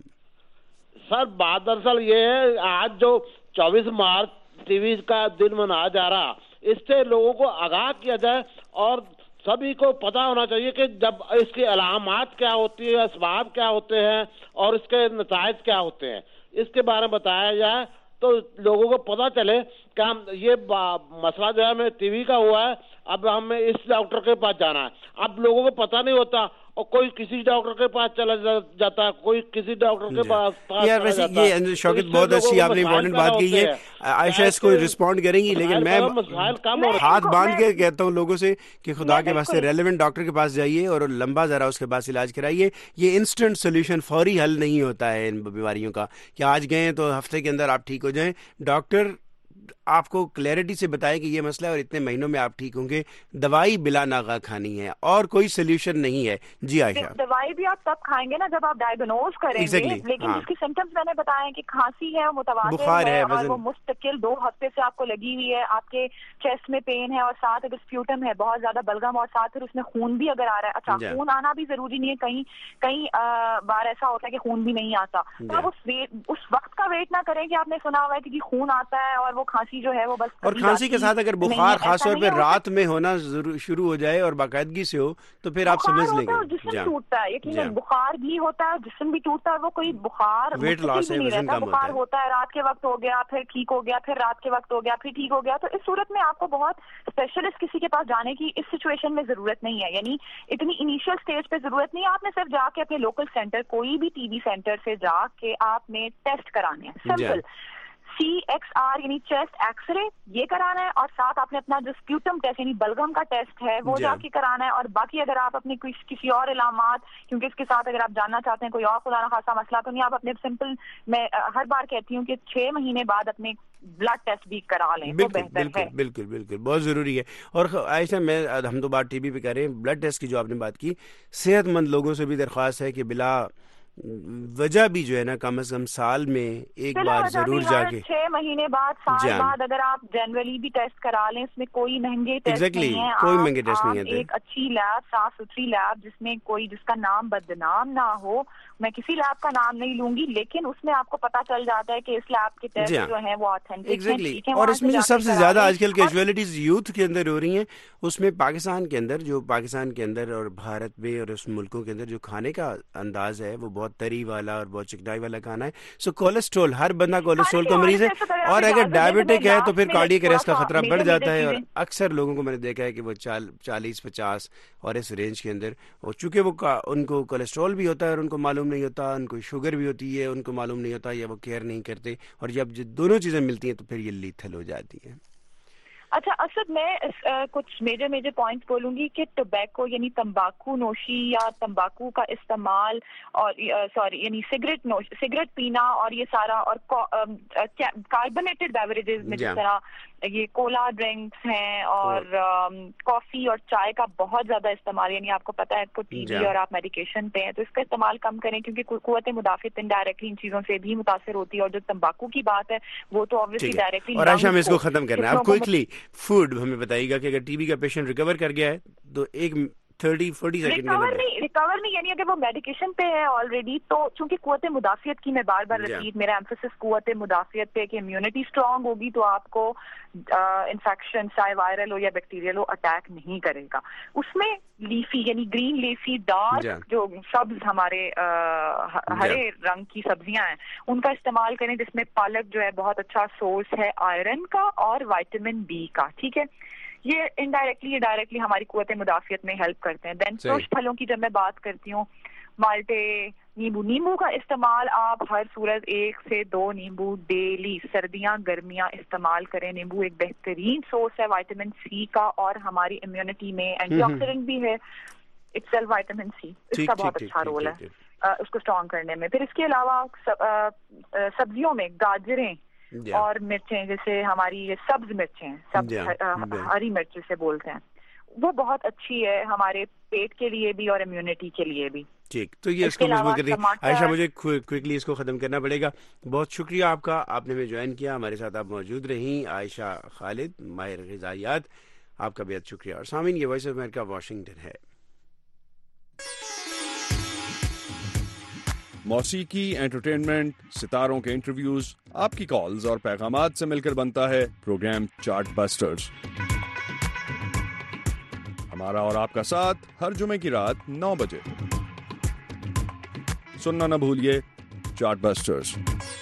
سر بات دراصل یہ ہے آج جو چوبیس مارچ ٹی وی کا دن منایا جا رہا, اس سے لوگوں کو آگاہ کیا جائے اور سبھی کو پتہ ہونا چاہیے کہ جب اس کی علامات کیا ہوتی ہے, اسباب کیا ہوتے ہیں اور اس کے نتائج کیا ہوتے ہیں, اس کے بارے میں بتایا جائے تو لوگوں کو پتہ چلے کہ ہم یہ مسئلہ جو ہے ہمیں ٹی وی کا ہوا ہے, اب ہمیں اس ڈاکٹر کے پاس جانا ہے. اب لوگوں کو پتہ نہیں ہوتا اور کوئی کسی ڈاکٹر کے پاس چلا جاتا ہے, کوئی کسی ڈاکٹر کے پاس
یار ویسے یہ شوکت بہت اچھی آپ نے امپورٹنٹ بات کی ہے. عائشہ اس کو رسپونڈ کریں گی, لیکن میں ہاتھ باندھ کے کہتا ہوں لوگوں سے کہ خدا کے واسطے ریلیونٹ ڈاکٹر کے پاس جائیے اور لمبا ذرا اس کے پاس علاج کرائیے. یہ انسٹنٹ سولوشن فوری حل نہیں ہوتا ہے ان بیماریوں کا کہ آج گئے تو ہفتے کے اندر آپ ٹھیک ہو جائیں. ڈاکٹر آپ کو کلیئرٹی سے بتائے کہ یہ مسئلہ ہے اور اتنے مہینوں میں آپ ٹھیک ہوں گے. دوائی بلا ناغہ کھانی ہے اور کوئی سولوشن نہیں ہے. جی عائشہ,
دوائی بھی آپ تب کھائیں گے نا جب آپ ڈائگنوز کریں گے, لیکن اس کی سمٹمز میں نے بتایا کہ کھانسی ہے, متواتر ہے اور وہ مستقل دو ہفتے سے آپ کو لگی ہوئی ہے, آپ کے چیسٹ میں پین ہے اور ساتھ اگر سپیوٹم ہے بہت زیادہ بلغم اور ساتھ پھر اس میں خون بھی اگر آ رہا ہے. اچھا خون آنا بھی ضروری نہیں ہے, کہیں کئی بار ایسا ہوتا ہے کہ خون بھی نہیں آتا, تو آپ اس وقت کا ویٹ نہ کریں کہ آپ نے سنا ہوا ہے کہ خون آتا ہے اور وہ کھانسی جو ہے وہ بس.
اور کھانسی کے ساتھ اگر بخار خاص طور پہ رات میں ہونا شروع ہو جائے اور باقاعدگی سے ہو تو پھر آپ سمجھ لیں گے
جسم ٹوٹتا ہے. یقیناً بخار بھی ہوتا ہے, جسم بھی ٹوٹتا ہے. وہ کوئی بخار
ویٹ لاس ہے, وزن کم
بخار ہوتا ہے, رات کے وقت ہو گیا پھر ٹھیک ہو گیا, پھر رات کے وقت ہو گیا پھر ٹھیک ہو گیا. تو اس صورت میں آپ کو بہت اسپیشلسٹ کسی کے پاس جانے کی اس سچویشن میں ضرورت نہیں ہے. یعنی اتنی انیشیل اسٹیج پہ ضرورت نہیں ہے. آپ نے صرف جا کے اپنے لوکل سینٹر, کوئی بھی ٹی وی سینٹر سے جا کے آپ نے ٹیسٹ کرانے ہیں. سمپل سی ایکس آر یعنی چیسٹ ایکس رے یہ کرانا ہے, اور ساتھ آپ نے اپنا جو سپیوٹم ٹیسٹ یعنی بلغم کا ٹیسٹ ہے وہ جا کے کرانا ہے. اور باقی اگر آپ اپنے کسی اور علامات, کیونکہ اس کے ساتھ اگر آپ جاننا چاہتے ہیں کوئی اور خدا نخواستہ مسئلہ تو نہیں, آپ اپنے سمپل, میں ہر بار کہتی ہوں کہ چھ مہینے بعد اپنے بلڈ ٹیسٹ بھی کرا لیں تو بہتر ہے.
بالکل بالکل بہت ضروری ہے. اور عائشہ میں ہم تو بات ٹی وی پہ کر رہے ہیں, بلڈ ٹیسٹ کی جو آپ نے بات کی, صحت مند لوگوں سے بھی درخواست ہے کہ بلا وجہ بھی جو ہے نا کم از کم سال میں ایک بار ضرور جا کے
چھ مہینے بعد سال بعد اگر آپ جنرلی بھی ٹیسٹ کرا لیں, اس میں کوئی مہنگے ٹیسٹ نہیں ہے.
کوئی مہنگے ٹیسٹ نہیں ہے.
ایک اچھی لیب, صاف ستھری لیب جس میں کوئی, جس کا نام بدنام نہ ہو, میں کسی لیب کا نام نہیں لوں گی, لیکن اس میں آپ کو پتا چل جاتا ہے کہ اس لیب کے ٹیسٹ جو ہیں وہ آتھینٹک ہیں.
اور اس میں جو سب سے زیادہ آج کل کیجویلٹیز یوتھ کے اندر ہو رہی ہیں, اس میں پاکستان کے اندر جو پاکستان کے اندر اور بھارت میں اور اس ملکوں کے اندر جو کھانے کا انداز ہے وہ بہت تری والا اور بہت چکنائی والا کھانا ہے. سو کولیسٹرول, ہر بندہ کولیسٹرول کا مریض ہے, اور اگر ڈائبٹک ہے تو پھر کارڈیک اریسٹ کا خطرہ بڑھ جاتا ہے. اور اکثر لوگوں کو میں نے دیکھا ہے کہ وہ چالیس پچاس اور اس رینج کے اندر, اور چونکہ وہ ان کو کولیسٹرول بھی ہوتا ہے اور ان کو معلوم نہیں ہوتا, ان کو شوگر بھی ہوتی ہے ان کو معلوم نہیں ہوتا, یا وہ کیئر نہیں کرتے, اور جب دونوں چیزیں ملتی ہیں تو پھر یہ لیتھل ہو جاتی ہیں.
اچھا اسد, میں کچھ میجر میجر پوائنٹس بولوں گی کہ ٹوبیکو یعنی تمباکو نوشی یا تمباکو کا استعمال, اور سوری یعنی سگریٹ نوش سگریٹ پینا, اور یہ سارا, اور کاربونیٹڈ بیوریجز میں جس طرح یہ کولا ڈرنکس ہیں اور کافی اور چائے کا بہت زیادہ استعمال, یعنی آپ کو پتا ہے آپ کو ٹی بی اور آپ میڈیکیشن پہ ہیں تو اس کا استعمال کم کریں, کیونکہ قوت مدافعت انڈائریکٹلی ان چیزوں سے بھی متاثر ہوتی ہے. اور جو تمباکو کی بات ہے وہ تو obviously ڈائریکٹلی.
اور عائشہ, ہمیں اس کو ختم کرنا ہے, آپ کوئکلی فوڈ ہمیں بتائیے گا کہ اگر ٹی بی کا پیشنٹ ریکور کر گیا ہے تو ایک تھرٹی فورٹی سیکنڈ
ریکور نہیں ریکور نہیں یعنی اگر وہ میڈیکیشن پہ ہے آلریڈی, تو چونکہ قوت مدافعت کی میں بار بار رپیٹ, میرا ایمفیسس قوت مدافعت پہ کہ امیونٹی اسٹرانگ ہوگی تو آپ کو انفیکشن چاہے وائرل ہو یا بیکٹیریل ہو اٹیک نہیں کرے گا. اس میں لیفی یعنی گرین لیفی ڈارک جو سبز ہمارے ہرے رنگ کی سبزیاں ہیں ان کا استعمال کریں, جس میں پالک جو ہے بہت اچھا سورس ہے آئرن کا اور وائٹامن بی کا. ٹھیک ہے, یہ انڈائریکٹلی یا ڈائریکٹلی ہماری قوت مدافعت میں ہیلپ کرتے ہیں. دین فروٹ پھلوں کی جب میں بات کرتی ہوں, مالٹے, نیمبو نیمبو کا استعمال آپ ہر صورت ایک سے دو نیمبو ڈیلی سردیاں گرمیاں استعمال کریں. نیمبو ایک بہترین سورس ہے وائٹامن سی کا, اور ہماری امیونٹی میں اینٹی آکسیڈنٹ بھی ہے اٹس سیلف وائٹامن سی, اس کا بہت اچھا رول ہے اس کو اسٹرانگ کرنے میں. پھر اس کے علاوہ سبزیوں میں گاجریں اور مرچیں, جیسے ہماری یہ سبز مرچیں, سبز ہری مرچ سے بولتے ہیں, وہ بہت اچھی ہے ہمارے پیٹ کے لیے بھی اور امیونٹی کے لیے بھی.
ٹھیک, تو یہ اس کو مضبوط کرتی ہے. عائشہ, مجھے کوئکلی اس کو ختم کرنا پڑے گا. بہت شکریہ آپ کا, آپ نے ہمیں جوائن کیا, ہمارے ساتھ آپ موجود رہیں. عائشہ خالد, ماہر غذائیات, آپ کا بہت شکریہ. اور سامعین, یہ وائس آف امریکہ واشنگٹن ہے.
موسیقی, انٹرٹینمنٹ, ستاروں کے انٹرویوز, آپ کی کالز اور پیغامات سے مل کر بنتا ہے پروگرام چارٹ بسٹرز. ہمارا اور آپ کا ساتھ ہر جمعے کی رات نو بجے. سننا نہ بھولیے چارٹ بسٹرز.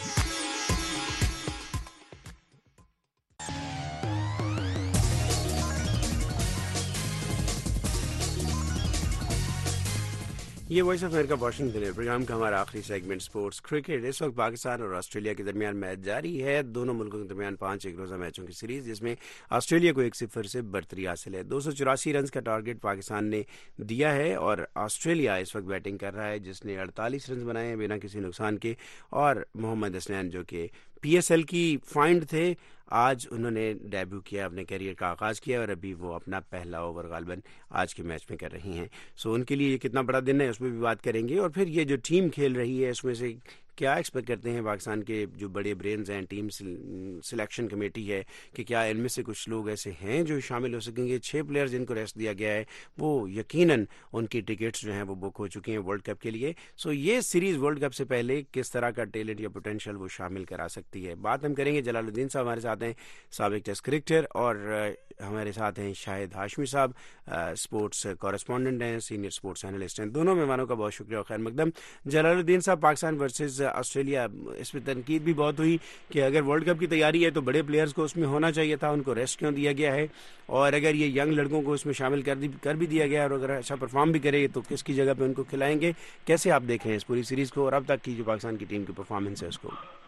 یہ وائس آف امریکہ واشنگٹن ہے. پروگرام کا ہمارا آخری سیگمنٹ اسپورٹس کرکٹ. اس وقت پاکستان اور آسٹریلیا کے درمیان میچ جاری ہے. دونوں ملکوں کے درمیان پانچ ایک روزہ میچوں کی سیریز, جس میں آسٹریلیا کو ایک صفر سے برتری حاصل ہے. دو سو چوراسی رنز کا ٹارگٹ پاکستان نے دیا ہے, اور آسٹریلیا اس وقت بیٹنگ کر رہا ہے جس نے اڑتالیس رنز بنائے ہیں بنا کسی نقصان کے. اور محمد حسنین جو کہ پی ایس ایل کی فائنڈ تھے, آج انہوں نے ڈیبیو کیا, اپنے کیریئر کا آغاز کیا, اور ابھی وہ اپنا پہلا اوور غالباً آج کے میچ میں کر رہی ہیں. سو ان کے لیے یہ کتنا بڑا دن ہے اس میں بھی بات کریں گے. اور پھر یہ جو ٹیم کھیل رہی ہے اس میں سے کیا ایکسپیکٹ کرتے ہیں پاکستان کے جو بڑے برینز ہیں، ٹیم سلیکشن کمیٹی ہے، کہ کیا ان میں سے کچھ لوگ ایسے ہیں جو شامل ہو سکیں گے؟ چھ پلیئر جن کو ریسٹ دیا گیا ہے وہ یقیناً ان کی ٹکٹس جو ہیں وہ بک ہو چکی ہیں ورلڈ کپ کے لیے. سو یہ سیریز ورلڈ کپ سے پہلے کس طرح کا ٹیلنٹ یا پوٹینشیل وہ شامل کرا سکتی ہے؟ بات ہم کریں گے. جلال الدین صاحب ہمارے ساتھ ہیں، سابق ٹیسٹ کرکٹر، اور ہمارے ساتھ ہیں شاہد ہاشمی صاحب، اسپورٹس کورسپونڈنٹ ہیں، سینئر اسپورٹس اینالسٹ ہیں. دونوں مہمانوں کا بہت شکریہ اور خیر مقدم. جلال الدین صاحب، پاکستان ورسز آسٹریلیا، اس پہ تنقید بھی بہت ہوئی کہ اگر ورلڈ کپ کی تیاری ہے تو بڑے پلیئرز کو اس میں ہونا چاہیے تھا، ان کو ریسٹ کیوں دیا گیا ہے؟ اور اگر یہ ینگ لڑکوں کو اس میں شامل کر دی کر بھی دیا گیا اور اگر اچھا پرفارم بھی کرے تو کس کی جگہ پہ ان کو کھلائیں گے؟ کیسے آپ دیکھیں اس پوری سیریز کو اور اب تک کی جو پاکستان کی ٹیم کی پرفارمنس ہے اس کو؟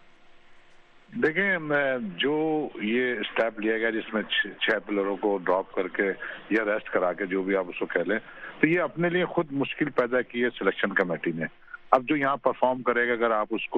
دیکھیں، جو یہ اسٹیپ لیا گیا جس میں چھ پلیئروں کو ڈراپ کر کے یا ریسٹ کرا کے، جو بھی آپ اس کو کہہ لیں، تو یہ اپنے لیے خود مشکل پیدا کی ہے سلیکشن کمیٹی نے. اب جو یہاں پرفارم کرے گا اگر آپ اس کو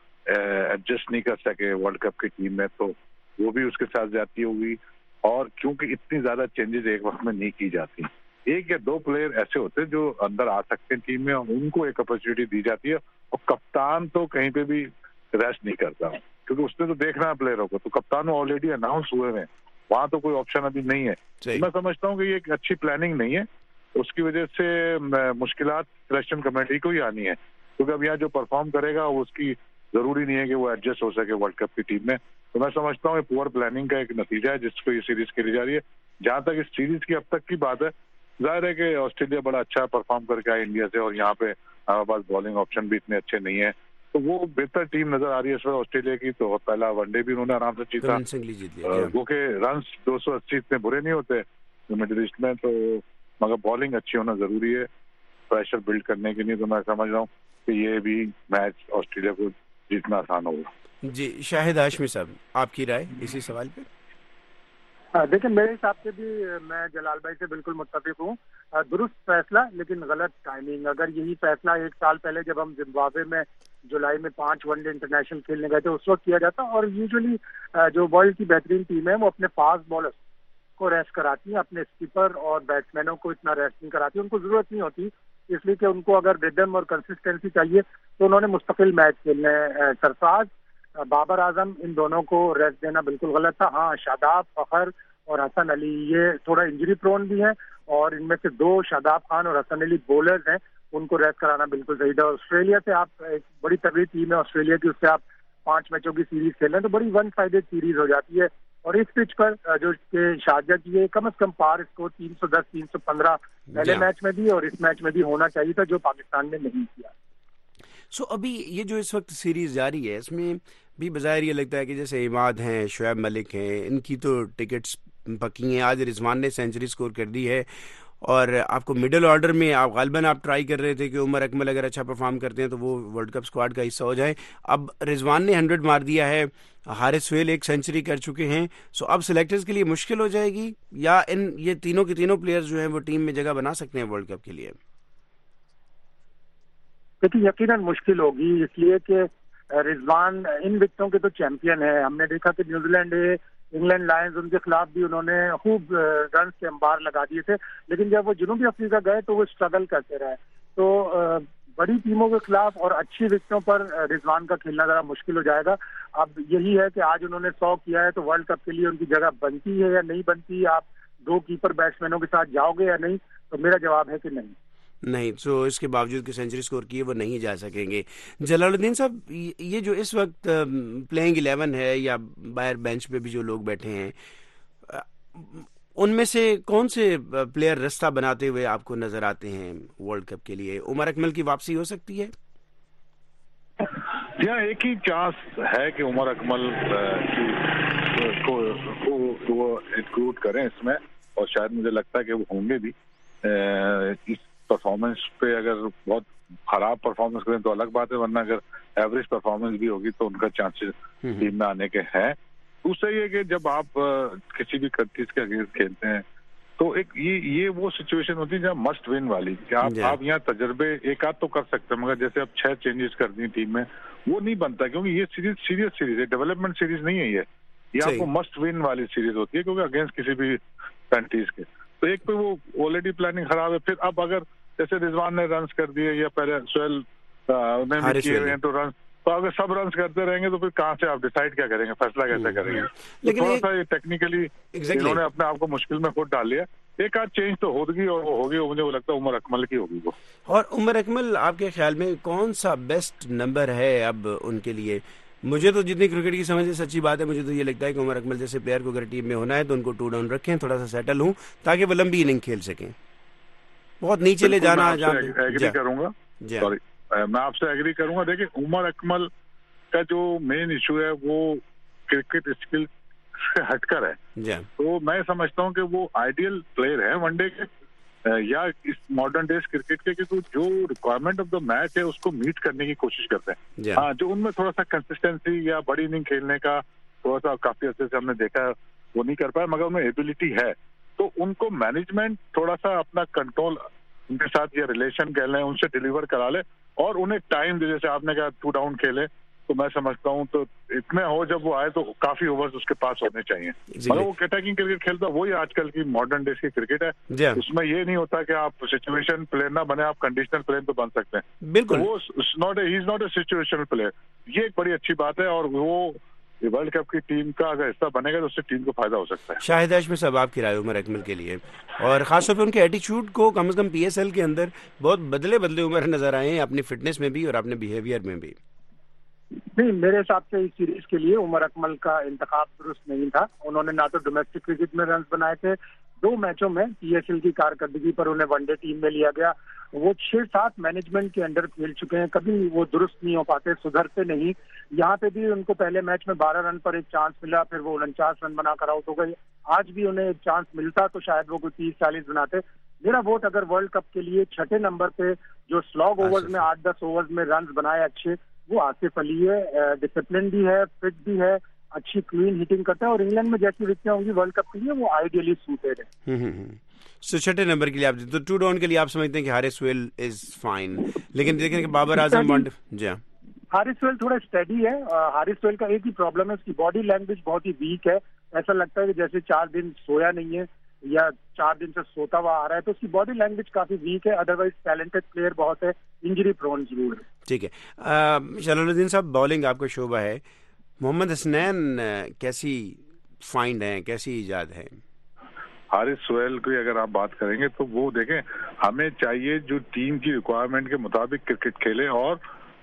ایڈجسٹ نہیں کر سکے ورلڈ کپ کی ٹیم میں تو وہ بھی اس کے ساتھ زیادتی ہوگی. اور کیونکہ اتنی زیادہ چینجز ایک وقت میں نہیں کی جاتی، ایک یا دو پلیئر ایسے ہوتے ہیں جو اندر آ سکتے ہیں ٹیم میں اور ان کو ایک اپرچونیٹی دی جاتی ہے. اور کپتان تو کہیں پہ بھی ریسٹ نہیں کرتا کیونکہ اس نے تو دیکھنا ہے پلیئروں کو، تو کپتان آلریڈی اناؤنس ہوئے ہیں، وہاں تو کوئی آپشن ابھی نہیں ہے. میں سمجھتا ہوں کہ یہ ایک اچھی پلاننگ نہیں ہے، اس کی وجہ سے مشکلات سلیکشن کمیٹی کو ہی آنی ہے کیونکہ اب یہاں جو پرفارم کرے گا اس کی ضروری نہیں ہے کہ وہ ایڈجسٹ ہو سکے ورلڈ کپ کی ٹیم میں. تو میں سمجھتا ہوں یہ پور پلاننگ کا ایک نتیجہ ہے جس کو یہ سیریز کھیلی جا رہی ہے. جہاں تک اس سیریز کی اب تک کی بات ہے، ظاہر ہے کہ آسٹریلیا بڑا اچھا پرفارم کر کے آئے انڈیا سے، اور یہاں پہ ہمارے پاس بالنگ آپشن بھی اتنے اچھے نہیں ہیں، تو وہ بہتر ٹیم نظر آ رہی ہے اس وقت آسٹریلیا کی. تو پہلا ون ڈے بھی انہوں نے آرام سے جیتا، وہ کہ رنس دو سو اسی اتنے برے نہیں ہوتے مڈل ایسٹ میں، تو مگر بالنگ اچھی ہونا ضروری ہے پریشر بلڈ کرنے کے لیے. تو میں سمجھ رہا ہوں کہ یہ بھی میچ آسٹریلیا کو جیتنا آسان ہوگا. جی
شاہد ہاشمی صاحب، آپ کی رائے اسی سوال پہ؟
دیکھیں، میرے حساب سے بھی میں جلال بھائی سے بالکل متفق ہوں. درست فیصلہ لیکن غلط ٹائمنگ. اگر یہی فیصلہ ایک سال پہلے جب ہم زمبابوے میں جولائی میں پانچ ون ڈے انٹرنیشنل کھیلنے گئے تھے اس وقت کیا جاتا، اور یوزلی جو ورلڈ کی بہترین ٹیم ہے وہ اپنے فاسٹ بالرز کو ریسٹ کراتی ہیں، اپنے اسکیپر اور بیٹسمینوں کو اتنا ریسٹ نہیں کراتی، ان کو ضرورت نہیں ہوتی، اس لیے کہ ان کو اگر ریدم اور کنسسٹنسی چاہیے تو انہوں نے مستقل میچ کھیلنے ہیں. سرفراز، بابر اعظم، ان دونوں کو ریسٹ دینا بالکل غلط تھا. ہاں، شاداب، فخر اور حسن علی یہ تھوڑا انجری پرون بھی ہیں، اور ان میں سے دو شاداب خان اور حسن علی بولرز ہیں، ان کو ریسٹ کرانا بالکل صحیح تھا. آسٹریلیا سے آپ ایک بڑی تگڑی ٹیم ہے آسٹریلیا کی، اس سے آپ پانچ میچوں کی سیریز کھیل رہے ہیں تو بڑی ون سائڈیڈ سیریز ہو جاتی ہے. اور اس پچ پر جو کہ شارجہ کی ہے کم از کم پار اسکور تین سو دس تین سو پندرہ پہلے میچ میں بھی اور اس میچ میں بھی ہونا چاہیے تھا، جو پاکستان نے نہیں کیا.
سو so, ابھی یہ جو اس وقت سیریز جاری ہے اس میں بھی بظاہر یہ لگتا ہے کہ جیسے عماد ہیں، شعیب ملک ہیں، ان کی تو ٹکٹس پکی ہیں. آج رضوان نے سینچری سکور کر دی ہے، اور آپ کو مڈل آرڈر میں آپ غالباً آپ ٹرائی کر رہے تھے کہ عمر اکمل اگر اچھا پرفارم کرتے ہیں تو وہ ورلڈ کپ اسکواڈ کا حصہ ہو جائے. اب رضوان نے ہنڈریڈ مار دیا ہے، حارث سہیل ایک سینچری کر چکے ہیں. سو اب سلیکٹرز کے لیے مشکل ہو جائے گی، یا ان یہ تینوں کے تینوں پلیئرز جو ہیں وہ ٹیم میں جگہ بنا سکتے ہیں ورلڈ کپ کے لیے؟
دیکھیے، یقیناً مشکل ہوگی، اس لیے کہ رضوان ان وکٹوں کے تو چیمپئن ہے. ہم نے دیکھا کہ نیوزی لینڈ، انگلینڈ لائنز، ان کے خلاف بھی انہوں نے خوب رنز کے انبار لگا دیے تھے، لیکن جب وہ جنوبی افریقہ گئے تو وہ اسٹرگل کرتے رہے. تو بڑی ٹیموں کے خلاف اور اچھی وکٹوں پر رضوان کا کھیلنا ذرا مشکل ہو جائے گا. اب یہی ہے کہ آج انہوں نے سو کیا ہے تو ورلڈ کپ کے لیے ان کی جگہ بنتی ہے یا نہیں بنتی. آپ دو کیپر بیٹسمینوں کے ساتھ جاؤ گے یا نہیں؟ تو میرا جواب ہے کہ نہیں
نہیں سو اس کے باوجود کہ سینچری سکور کیے وہ نہیں جا سکیں گے. جلال الدین صاحب، یہ جو اس وقت پلینگ الیون ہے یا باہر بینچ پہ بھی جو لوگ بیٹھے ہیں، ان میں سے کون سے پلیئر رستہ بناتے ہوئے آپ کو نظر آتے ہیں ورلڈ کپ کے لیے؟ عمر اکمل کی واپسی ہو سکتی ہے؟
یہاں ایک ہی چانس ہے کہ عمر اکمل کو وہ انکلوڈ کریں اس میں، اور شاید مجھے لگتا ہے کہ وہ ہوں گے بھی. اس پرفارمنس پہ اگر بہت خراب پرفارمنس کریں تو الگ بات ہے، ورنہ اگر ایوریج پرفارمنس بھی ہوگی تو ان کا چانسز ٹیم میں آنے کے ہیں. دوسرا یہ کہ جب آپ کسی بھی کنٹریز کے اگینسٹ کھیلتے ہیں تو ایک یہ یہ وہ سچویشن ہوتی ہے جہاں مسٹ ون والی، کہ آپ آپ یہاں تجربے ایک آدھ تو کر سکتے ہیں، مگر جیسے آپ چھ چینجز کر دیں ٹیم میں وہ نہیں بنتا، کیونکہ یہ سیریز سیریس سیریز ہے، ڈیولپمنٹ سیریز نہیں ہے. یہ یہ آپ کو مسٹ ون والی سیریز ہوتی ہے کیونکہ اگینسٹ کسی بھی کنٹریز کے. تو ایک پہ وہ آلریڈی پلاننگ خراب ہے. پھر اب اگر جیسے رضوان نے رنز کر دیے یا پہلے سہیل نے بھی کیے ہیں تو رنز تو اگر سب رنس کرتے رہیں گے تو پھر کہاں سے آپ ڈیسائیڈ کیا کریں گے, فیصلہ کیسے کریں گے؟ لیکن تھوڑا سا یہ ٹیکنیکلی انہوں نے اپنے آپ کو مشکل میں خود ڈال لیا. ایک آدھ چینج تو ہوگی اور وہ ہوگی, مجھے وہ لگتا ہے عمر اکمل کی ہوگی وہ.
اور عمر اکمل آپ کے خیال میں کون سا بیسٹ نمبر ہے اب ان کے لیے؟ مجھے تو جتنی کرکٹ کی سمجھ ہے, سچی بات ہے, مجھے تو یہ لگتا ہے کہ عمر اکمل جیسے پلیئر کو اگر ٹیم میں ہونا ہے تو ان کو ٹو ڈاؤن رکھیں, تھوڑا سا سیٹل ہوں تاکہ وہ لمبی اننگ کھیل سکیں. بہت نیچے لے جانا.
ایگری کروں گا, سوری میں آپ سے ایگری کروں گا. دیکھیں عمر اکمل کا جو مین ایشو ہے وہ کرکٹ اسکل سے ہٹ کر ہے. تو میں سمجھتا ہوں کہ وہ آئیڈیل پلیئر ہے ون ڈے کے یا اس ماڈرن ڈیز کرکٹ کے, کہ جو ریکوائرمنٹ آف دا میچ ہے اس کو میٹ کرنے کی کوشش کرتے ہیں. ہاں, جو ان میں تھوڑا سا کنسسٹینسی یا بڑی اننگ کھیلنے کا تھوڑا سا کافی عرصے سے ہم نے دیکھا وہ نہیں کر پایا, مگر ان میں ایبلٹی ہے. تو ان کو مینجمنٹ تھوڑا سا اپنا کنٹرول ان کے ساتھ یا ریلیشن کہہ لیں ان سے ڈیلیور کرا لے اور انہیں ٹائم دے. جیسے آپ نے کہا ٹو ڈاؤن کھیلے, تو میں سمجھتا ہوں تو اتنے ہو جب وہ آئے تو کافی اوورز اس کے پاس ہونے چاہیے. مگر وہ اٹیکنگ کرکٹ کھیلتا وہی آج کل کی ماڈرن ڈیز کی کرکٹ ہے. اس میں یہ نہیں ہوتا کہ آپ سچویشن پلیئر نہ بنے, آپ کنڈیشنل پلیئر تو بن سکتے ہیں. بالکل, وہ ہی is not a situational player. یہ ایک بڑی اچھی بات ہے اور وہ ورلڈ کپ کی ٹیم کا اگر حصہ بنے گا تو اس سے ٹیم کو فائدہ ہو سکتا ہے.
شاہد ہاشمی صاحب, آپ کی رائے عمر اکمل کے لیے, اور خاص طور پہ ان کے ایٹیچیوڈ کو کم از کم پی ایس ایل کے اندر بہت بدلے بدلے عمر نظر آئے ہیں, اپنی فٹنس میں بھی اور اپنے بیہیویئر میں بھی.
نہیں, میرے حساب سے اس سیریز کے لیے عمر اکمل کا انتخاب درست نہیں تھا. انہوں نے نہ تو ڈومیسٹک کرکٹ میں رنز بنائے تھے, دو میچوں میں پی ایس ایل کی کارکردگی پر انہیں ون ڈے ٹیم میں لیا گیا. وہ چھ سات مینجمنٹ کے انڈر کھیل چکے ہیں, کبھی وہ درست نہیں ہو پاتے, سدھرتے نہیں. یہاں پہ بھی ان کو پہلے میچ میں بارہ رن پر ایک چانس ملا, پھر وہ انچاس رن بنا کر آؤٹ ہو گئے. آج بھی انہیں ایک چانس ملتا تو شاید وہ کوئی تیس چالیس بناتے. میرا ووٹ اگر ورلڈ کپ کے لیے چھٹے نمبر پہ جو سلاگ اوورز میں آٹھ دس اوورز میں رنز بنائے اچھے, وہ آصف علی ہے. ڈسپلن بھی ہے, فٹ بھی ہے, اچھی کلین ہٹنگ کرتا ہے, اور انگلینڈ میں جیسی وکٹیں ہوں گی ورلڈ کپ کے لیے وہ آئیڈیلی سوٹیڈ ہے.
سو چھٹے نمبر کے لیے آپ تو ٹو ڈاؤن کے لیے آپ سمجھتے ہیں کہ ہارس ویل از فائن, لیکن دیکھیں کہ بابر اعظم ون. جی ہاں,
ہارس ویل تھوڑا اسٹیڈی ہے. ہارس ویل کا ایک ہی پرابلم ہے, اس کی باڈی لینگویج بہت ہی ویک ہے. ایسا لگتا ہے کہ جیسے چار دن سویا نہیں ہے یا چار دن سے سوتا ہوا آ رہا ہے, تو اس کی باڈی لینگویج کافی ویک ہے. ادروائز ٹیلنٹڈ پلیئر بہت ہے, انجری پرون ضرور ہے.
ٹھیک ہے, جلال الدین صاحب, بالنگ آپ کا شعبہ ہے, محمد حسنین کیسی فائنڈ ہیں, کیسی ایجاد ہے؟
حارث سہیل کی اگر آپ بات کریں گے تو وہ دیکھیں, ہمیں چاہیے جو ٹیم کی ریکوائرمنٹ کے مطابق کرکٹ کھیلے اور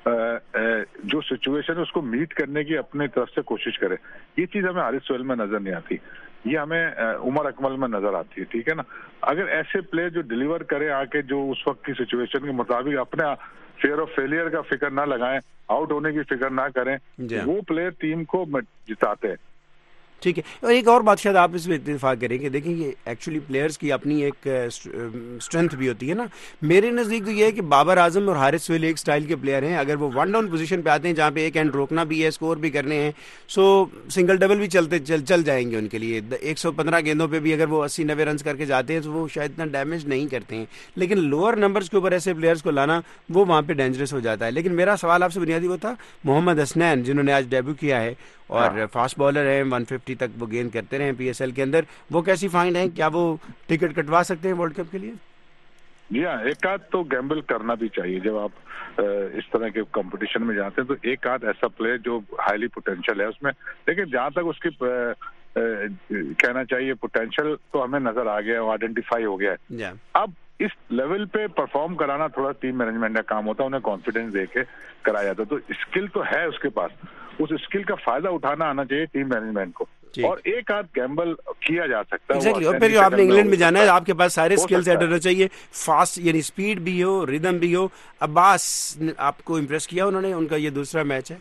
جو سچویشن ہے اس کو میٹ کرنے کی اپنے طرف سے کوشش کرے. یہ چیز ہمیں حارث سہیل میں نظر نہیں آتی, یہ ہمیں عمر اکمل میں نظر آتی ہے. ٹھیک ہے نا, اگر ایسے پلیئر جو ڈیلیور کرے آ کے, جو اس وقت کی سچویشن کے مطابق اپنے فیئر آف فیلئر کا فکر نہ لگائیں, آؤٹ ہونے کی فکر نہ کریں, وہ پلیئر ٹیم کو جتاتے ہیں.
ٹھیک ہے, اور ایک اور بات شاید آپ اس میں اتفاق کریں کہ دیکھیں یہ ایکچولی پلیئرز کی اپنی ایک اسٹرینتھ بھی ہوتی ہے نا. میرے نزدیک تو یہ ہے کہ بابر اعظم اور حارث سہیل ایک سٹائل کے پلیئر ہیں. اگر وہ ون ڈاؤن پوزیشن پہ آتے ہیں جہاں پہ ایک اینڈ روکنا بھی ہے, اسکور بھی کرنے ہیں, سو سنگل ڈبل بھی چلتے چل چل جائیں گے ان کے لیے. ایک سو پندرہ گیندوں پہ بھی اگر وہ اسی نوے رنز کر کے جاتے ہیں تو وہ شاید اتنا ڈیمیج نہیں کرتے ہیں. لیکن لوور نمبرز کے اوپر ایسے پلیئرز کو لانا وہ وہاں پہ ڈینجرس ہو جاتا ہے. لیکن میرا سوال آپ سے بنیادی وہ تھا, محمد حسنین جنہوں نے آج ڈیبیو کیا ہے اور فاسٹ بالر ہیں, ون ففٹی تک وہ گیند کرتے رہے ہیں پی ایس ایل کے اندر, وہ کیسی فائنڈ ہیں؟ کیا وہ ٹکٹ کٹوا سکتے ہیں ورلڈ کپ کے لیے؟
جی ہاں, ایک آدھ تو گیمبل کرنا بھی چاہیے. جب آپ اس طرح کے کمپٹیشن میں جاتے ہیں تو ایک آدھ ایسا پلیئر جو ہائیلی پوٹینشیل ہے اس میں, لیکن جہاں تک اس کی کہنا چاہیے پوٹینشیل تو ہمیں نظر آ گیا, آئیڈینٹیفائی ہو گیا ہے. اب اس لیول پہ پرفارم کرانا تھوڑا ٹیم مینجمنٹ کا کام ہوتا ہے, انہیں کانفیڈینس دے کے کرایا جاتا. تو اسکل تو ہے اس کے پاس, اس اسکل کا فائدہ اٹھانا آنا چاہیے ٹیم مینجمنٹ کو, اور ایک آدھ گیمبل کیا جا سکتا ہے.
exactly. اور پھر جو آپ نے انگلینڈ میں جانا ہے آپ کے پاس سارے اسکل سیٹ ہونا چاہیے, فاسٹ یعنی اسپیڈ بھی ہو, ریدم بھی ہو. عباس آپ کو امپریس کیا انہوں نے, ان کا یہ دوسرا میچ ہے.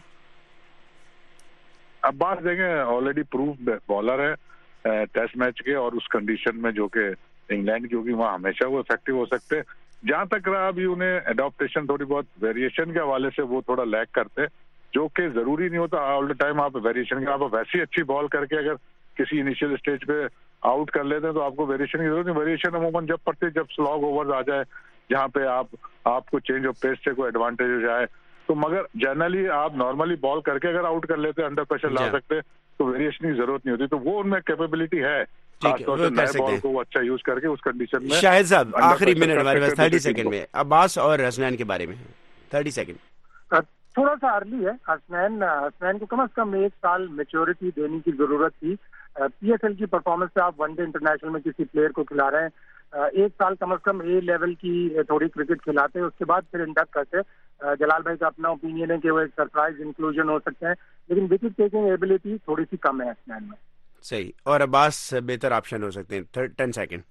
عباس دیکھیں آلریڈی پروف بالر ہے ٹیسٹ میچ کے, اور اس کنڈیشن میں جو کہ انگلینڈ کی ہوگی وہاں ہمیشہ وہ افیکٹو ہو سکتے. جہاں تک رہا ابھی انہیں اڈاپٹیشن تھوڑی بہت ویریشن کے حوالے سے وہ تھوڑا لیک کرتے, جو کہ ضروری نہیں ہوتا آل دا ٹائم آپ ویریشن کا. آپ ویسی اچھی بال کر کے اگر کسی انیشیل اسٹیج پہ آؤٹ کر لیتے ہیں تو آپ کو ویریشن کی ضرورت نہیں. ویریشن عموماً جب پڑتی ہے جب سلاگ اوورز آ جائے, جہاں پہ آپ آپ کو چینج آف پیس سے کوئی ایڈوانٹیج ہو جائے تو. مگر جنرلی آپ نارملی بال کر کے اگر آؤٹ کر لیتے, انڈر پریشر لا سکتے, تو ویریشن کی ضرورت نہیں ہوتی. تو وہ ان میں کیپیبلٹی ہے, خاص طور سے نئے بال کو وہ اچھا یوز کر کے اس کنڈیشن میں.
شاہد صاحب آخری منٹ ہمارے پاس تھرٹی سیکنڈ میں عباس اور حسنین کے بارے میں تھرٹی سیکنڈ.
تھوڑا سا ارلی ہے. حسنین حسنین کو کم از کم ایک سال میچورٹی دینے کی ضرورت تھی. پی ایس ایل کی پرفارمنس سے آپ ون ڈے انٹرنیشنل میں کسی پلیئر کو کھلا رہے ہیں, ایک سال کم از کم اے لیول کی تھوڑی کرکٹ کھلاتے ہیں, اس کے بعد پھر انڈکٹ کرتے. جلال بھائی کا اپنا اوپینین ہے کہ وہ ایک سرپرائز انکلوژن ہو سکتے ہیں, لیکن وکٹ ٹیکنگ ایبلٹی تھوڑی سی کم ہے حسنین میں.
صحیح. اور عباس بہتر آپشن ہو سکتے ہیں. Ten second.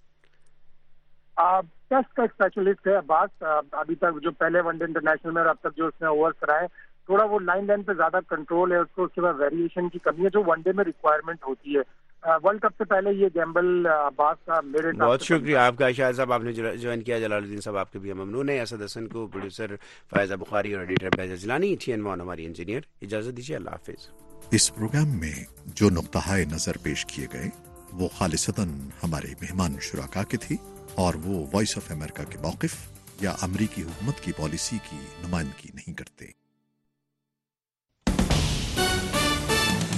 ٹیسٹ کا اسپیشلسٹ ہے عباس. ابھی تک جو پہلے ون ڈے انٹرنیشنل میں اور اب تک جو اس نے اوور کرائے, تھوڑا وہ لائن لائن پہ زیادہ کنٹرول ہے اس کو, اس کے بعد ویریشن کی کمی ہے جو ون ڈے میں ریکوائرمنٹ ہوتی ہے. ورلڈ کپ سے پہلے یہ گیمبل عباس کا میرے
بہت شکریہ آپ کا. شاہد صاحب آپ نے جوائن کیا, جلال الدین صاحب آپ کے بھی ممنون ہیں, اسد حسن کو, پروڈیوسر فائزہ بخاری اور editor Baiza Jilani, T N وان ہماری انجینئر. اجازت دیجیے, اللہ حافظ.
اس پروگرام میں جو نقطہ نظر پیش کیے گئے وہ خالصتاً ہمارے مہمان شرکا کے تھی اور وہ وائس آف امریکہ کے موقف یا امریکی حکومت کی پالیسی کی نمائندگی نہیں کرتے.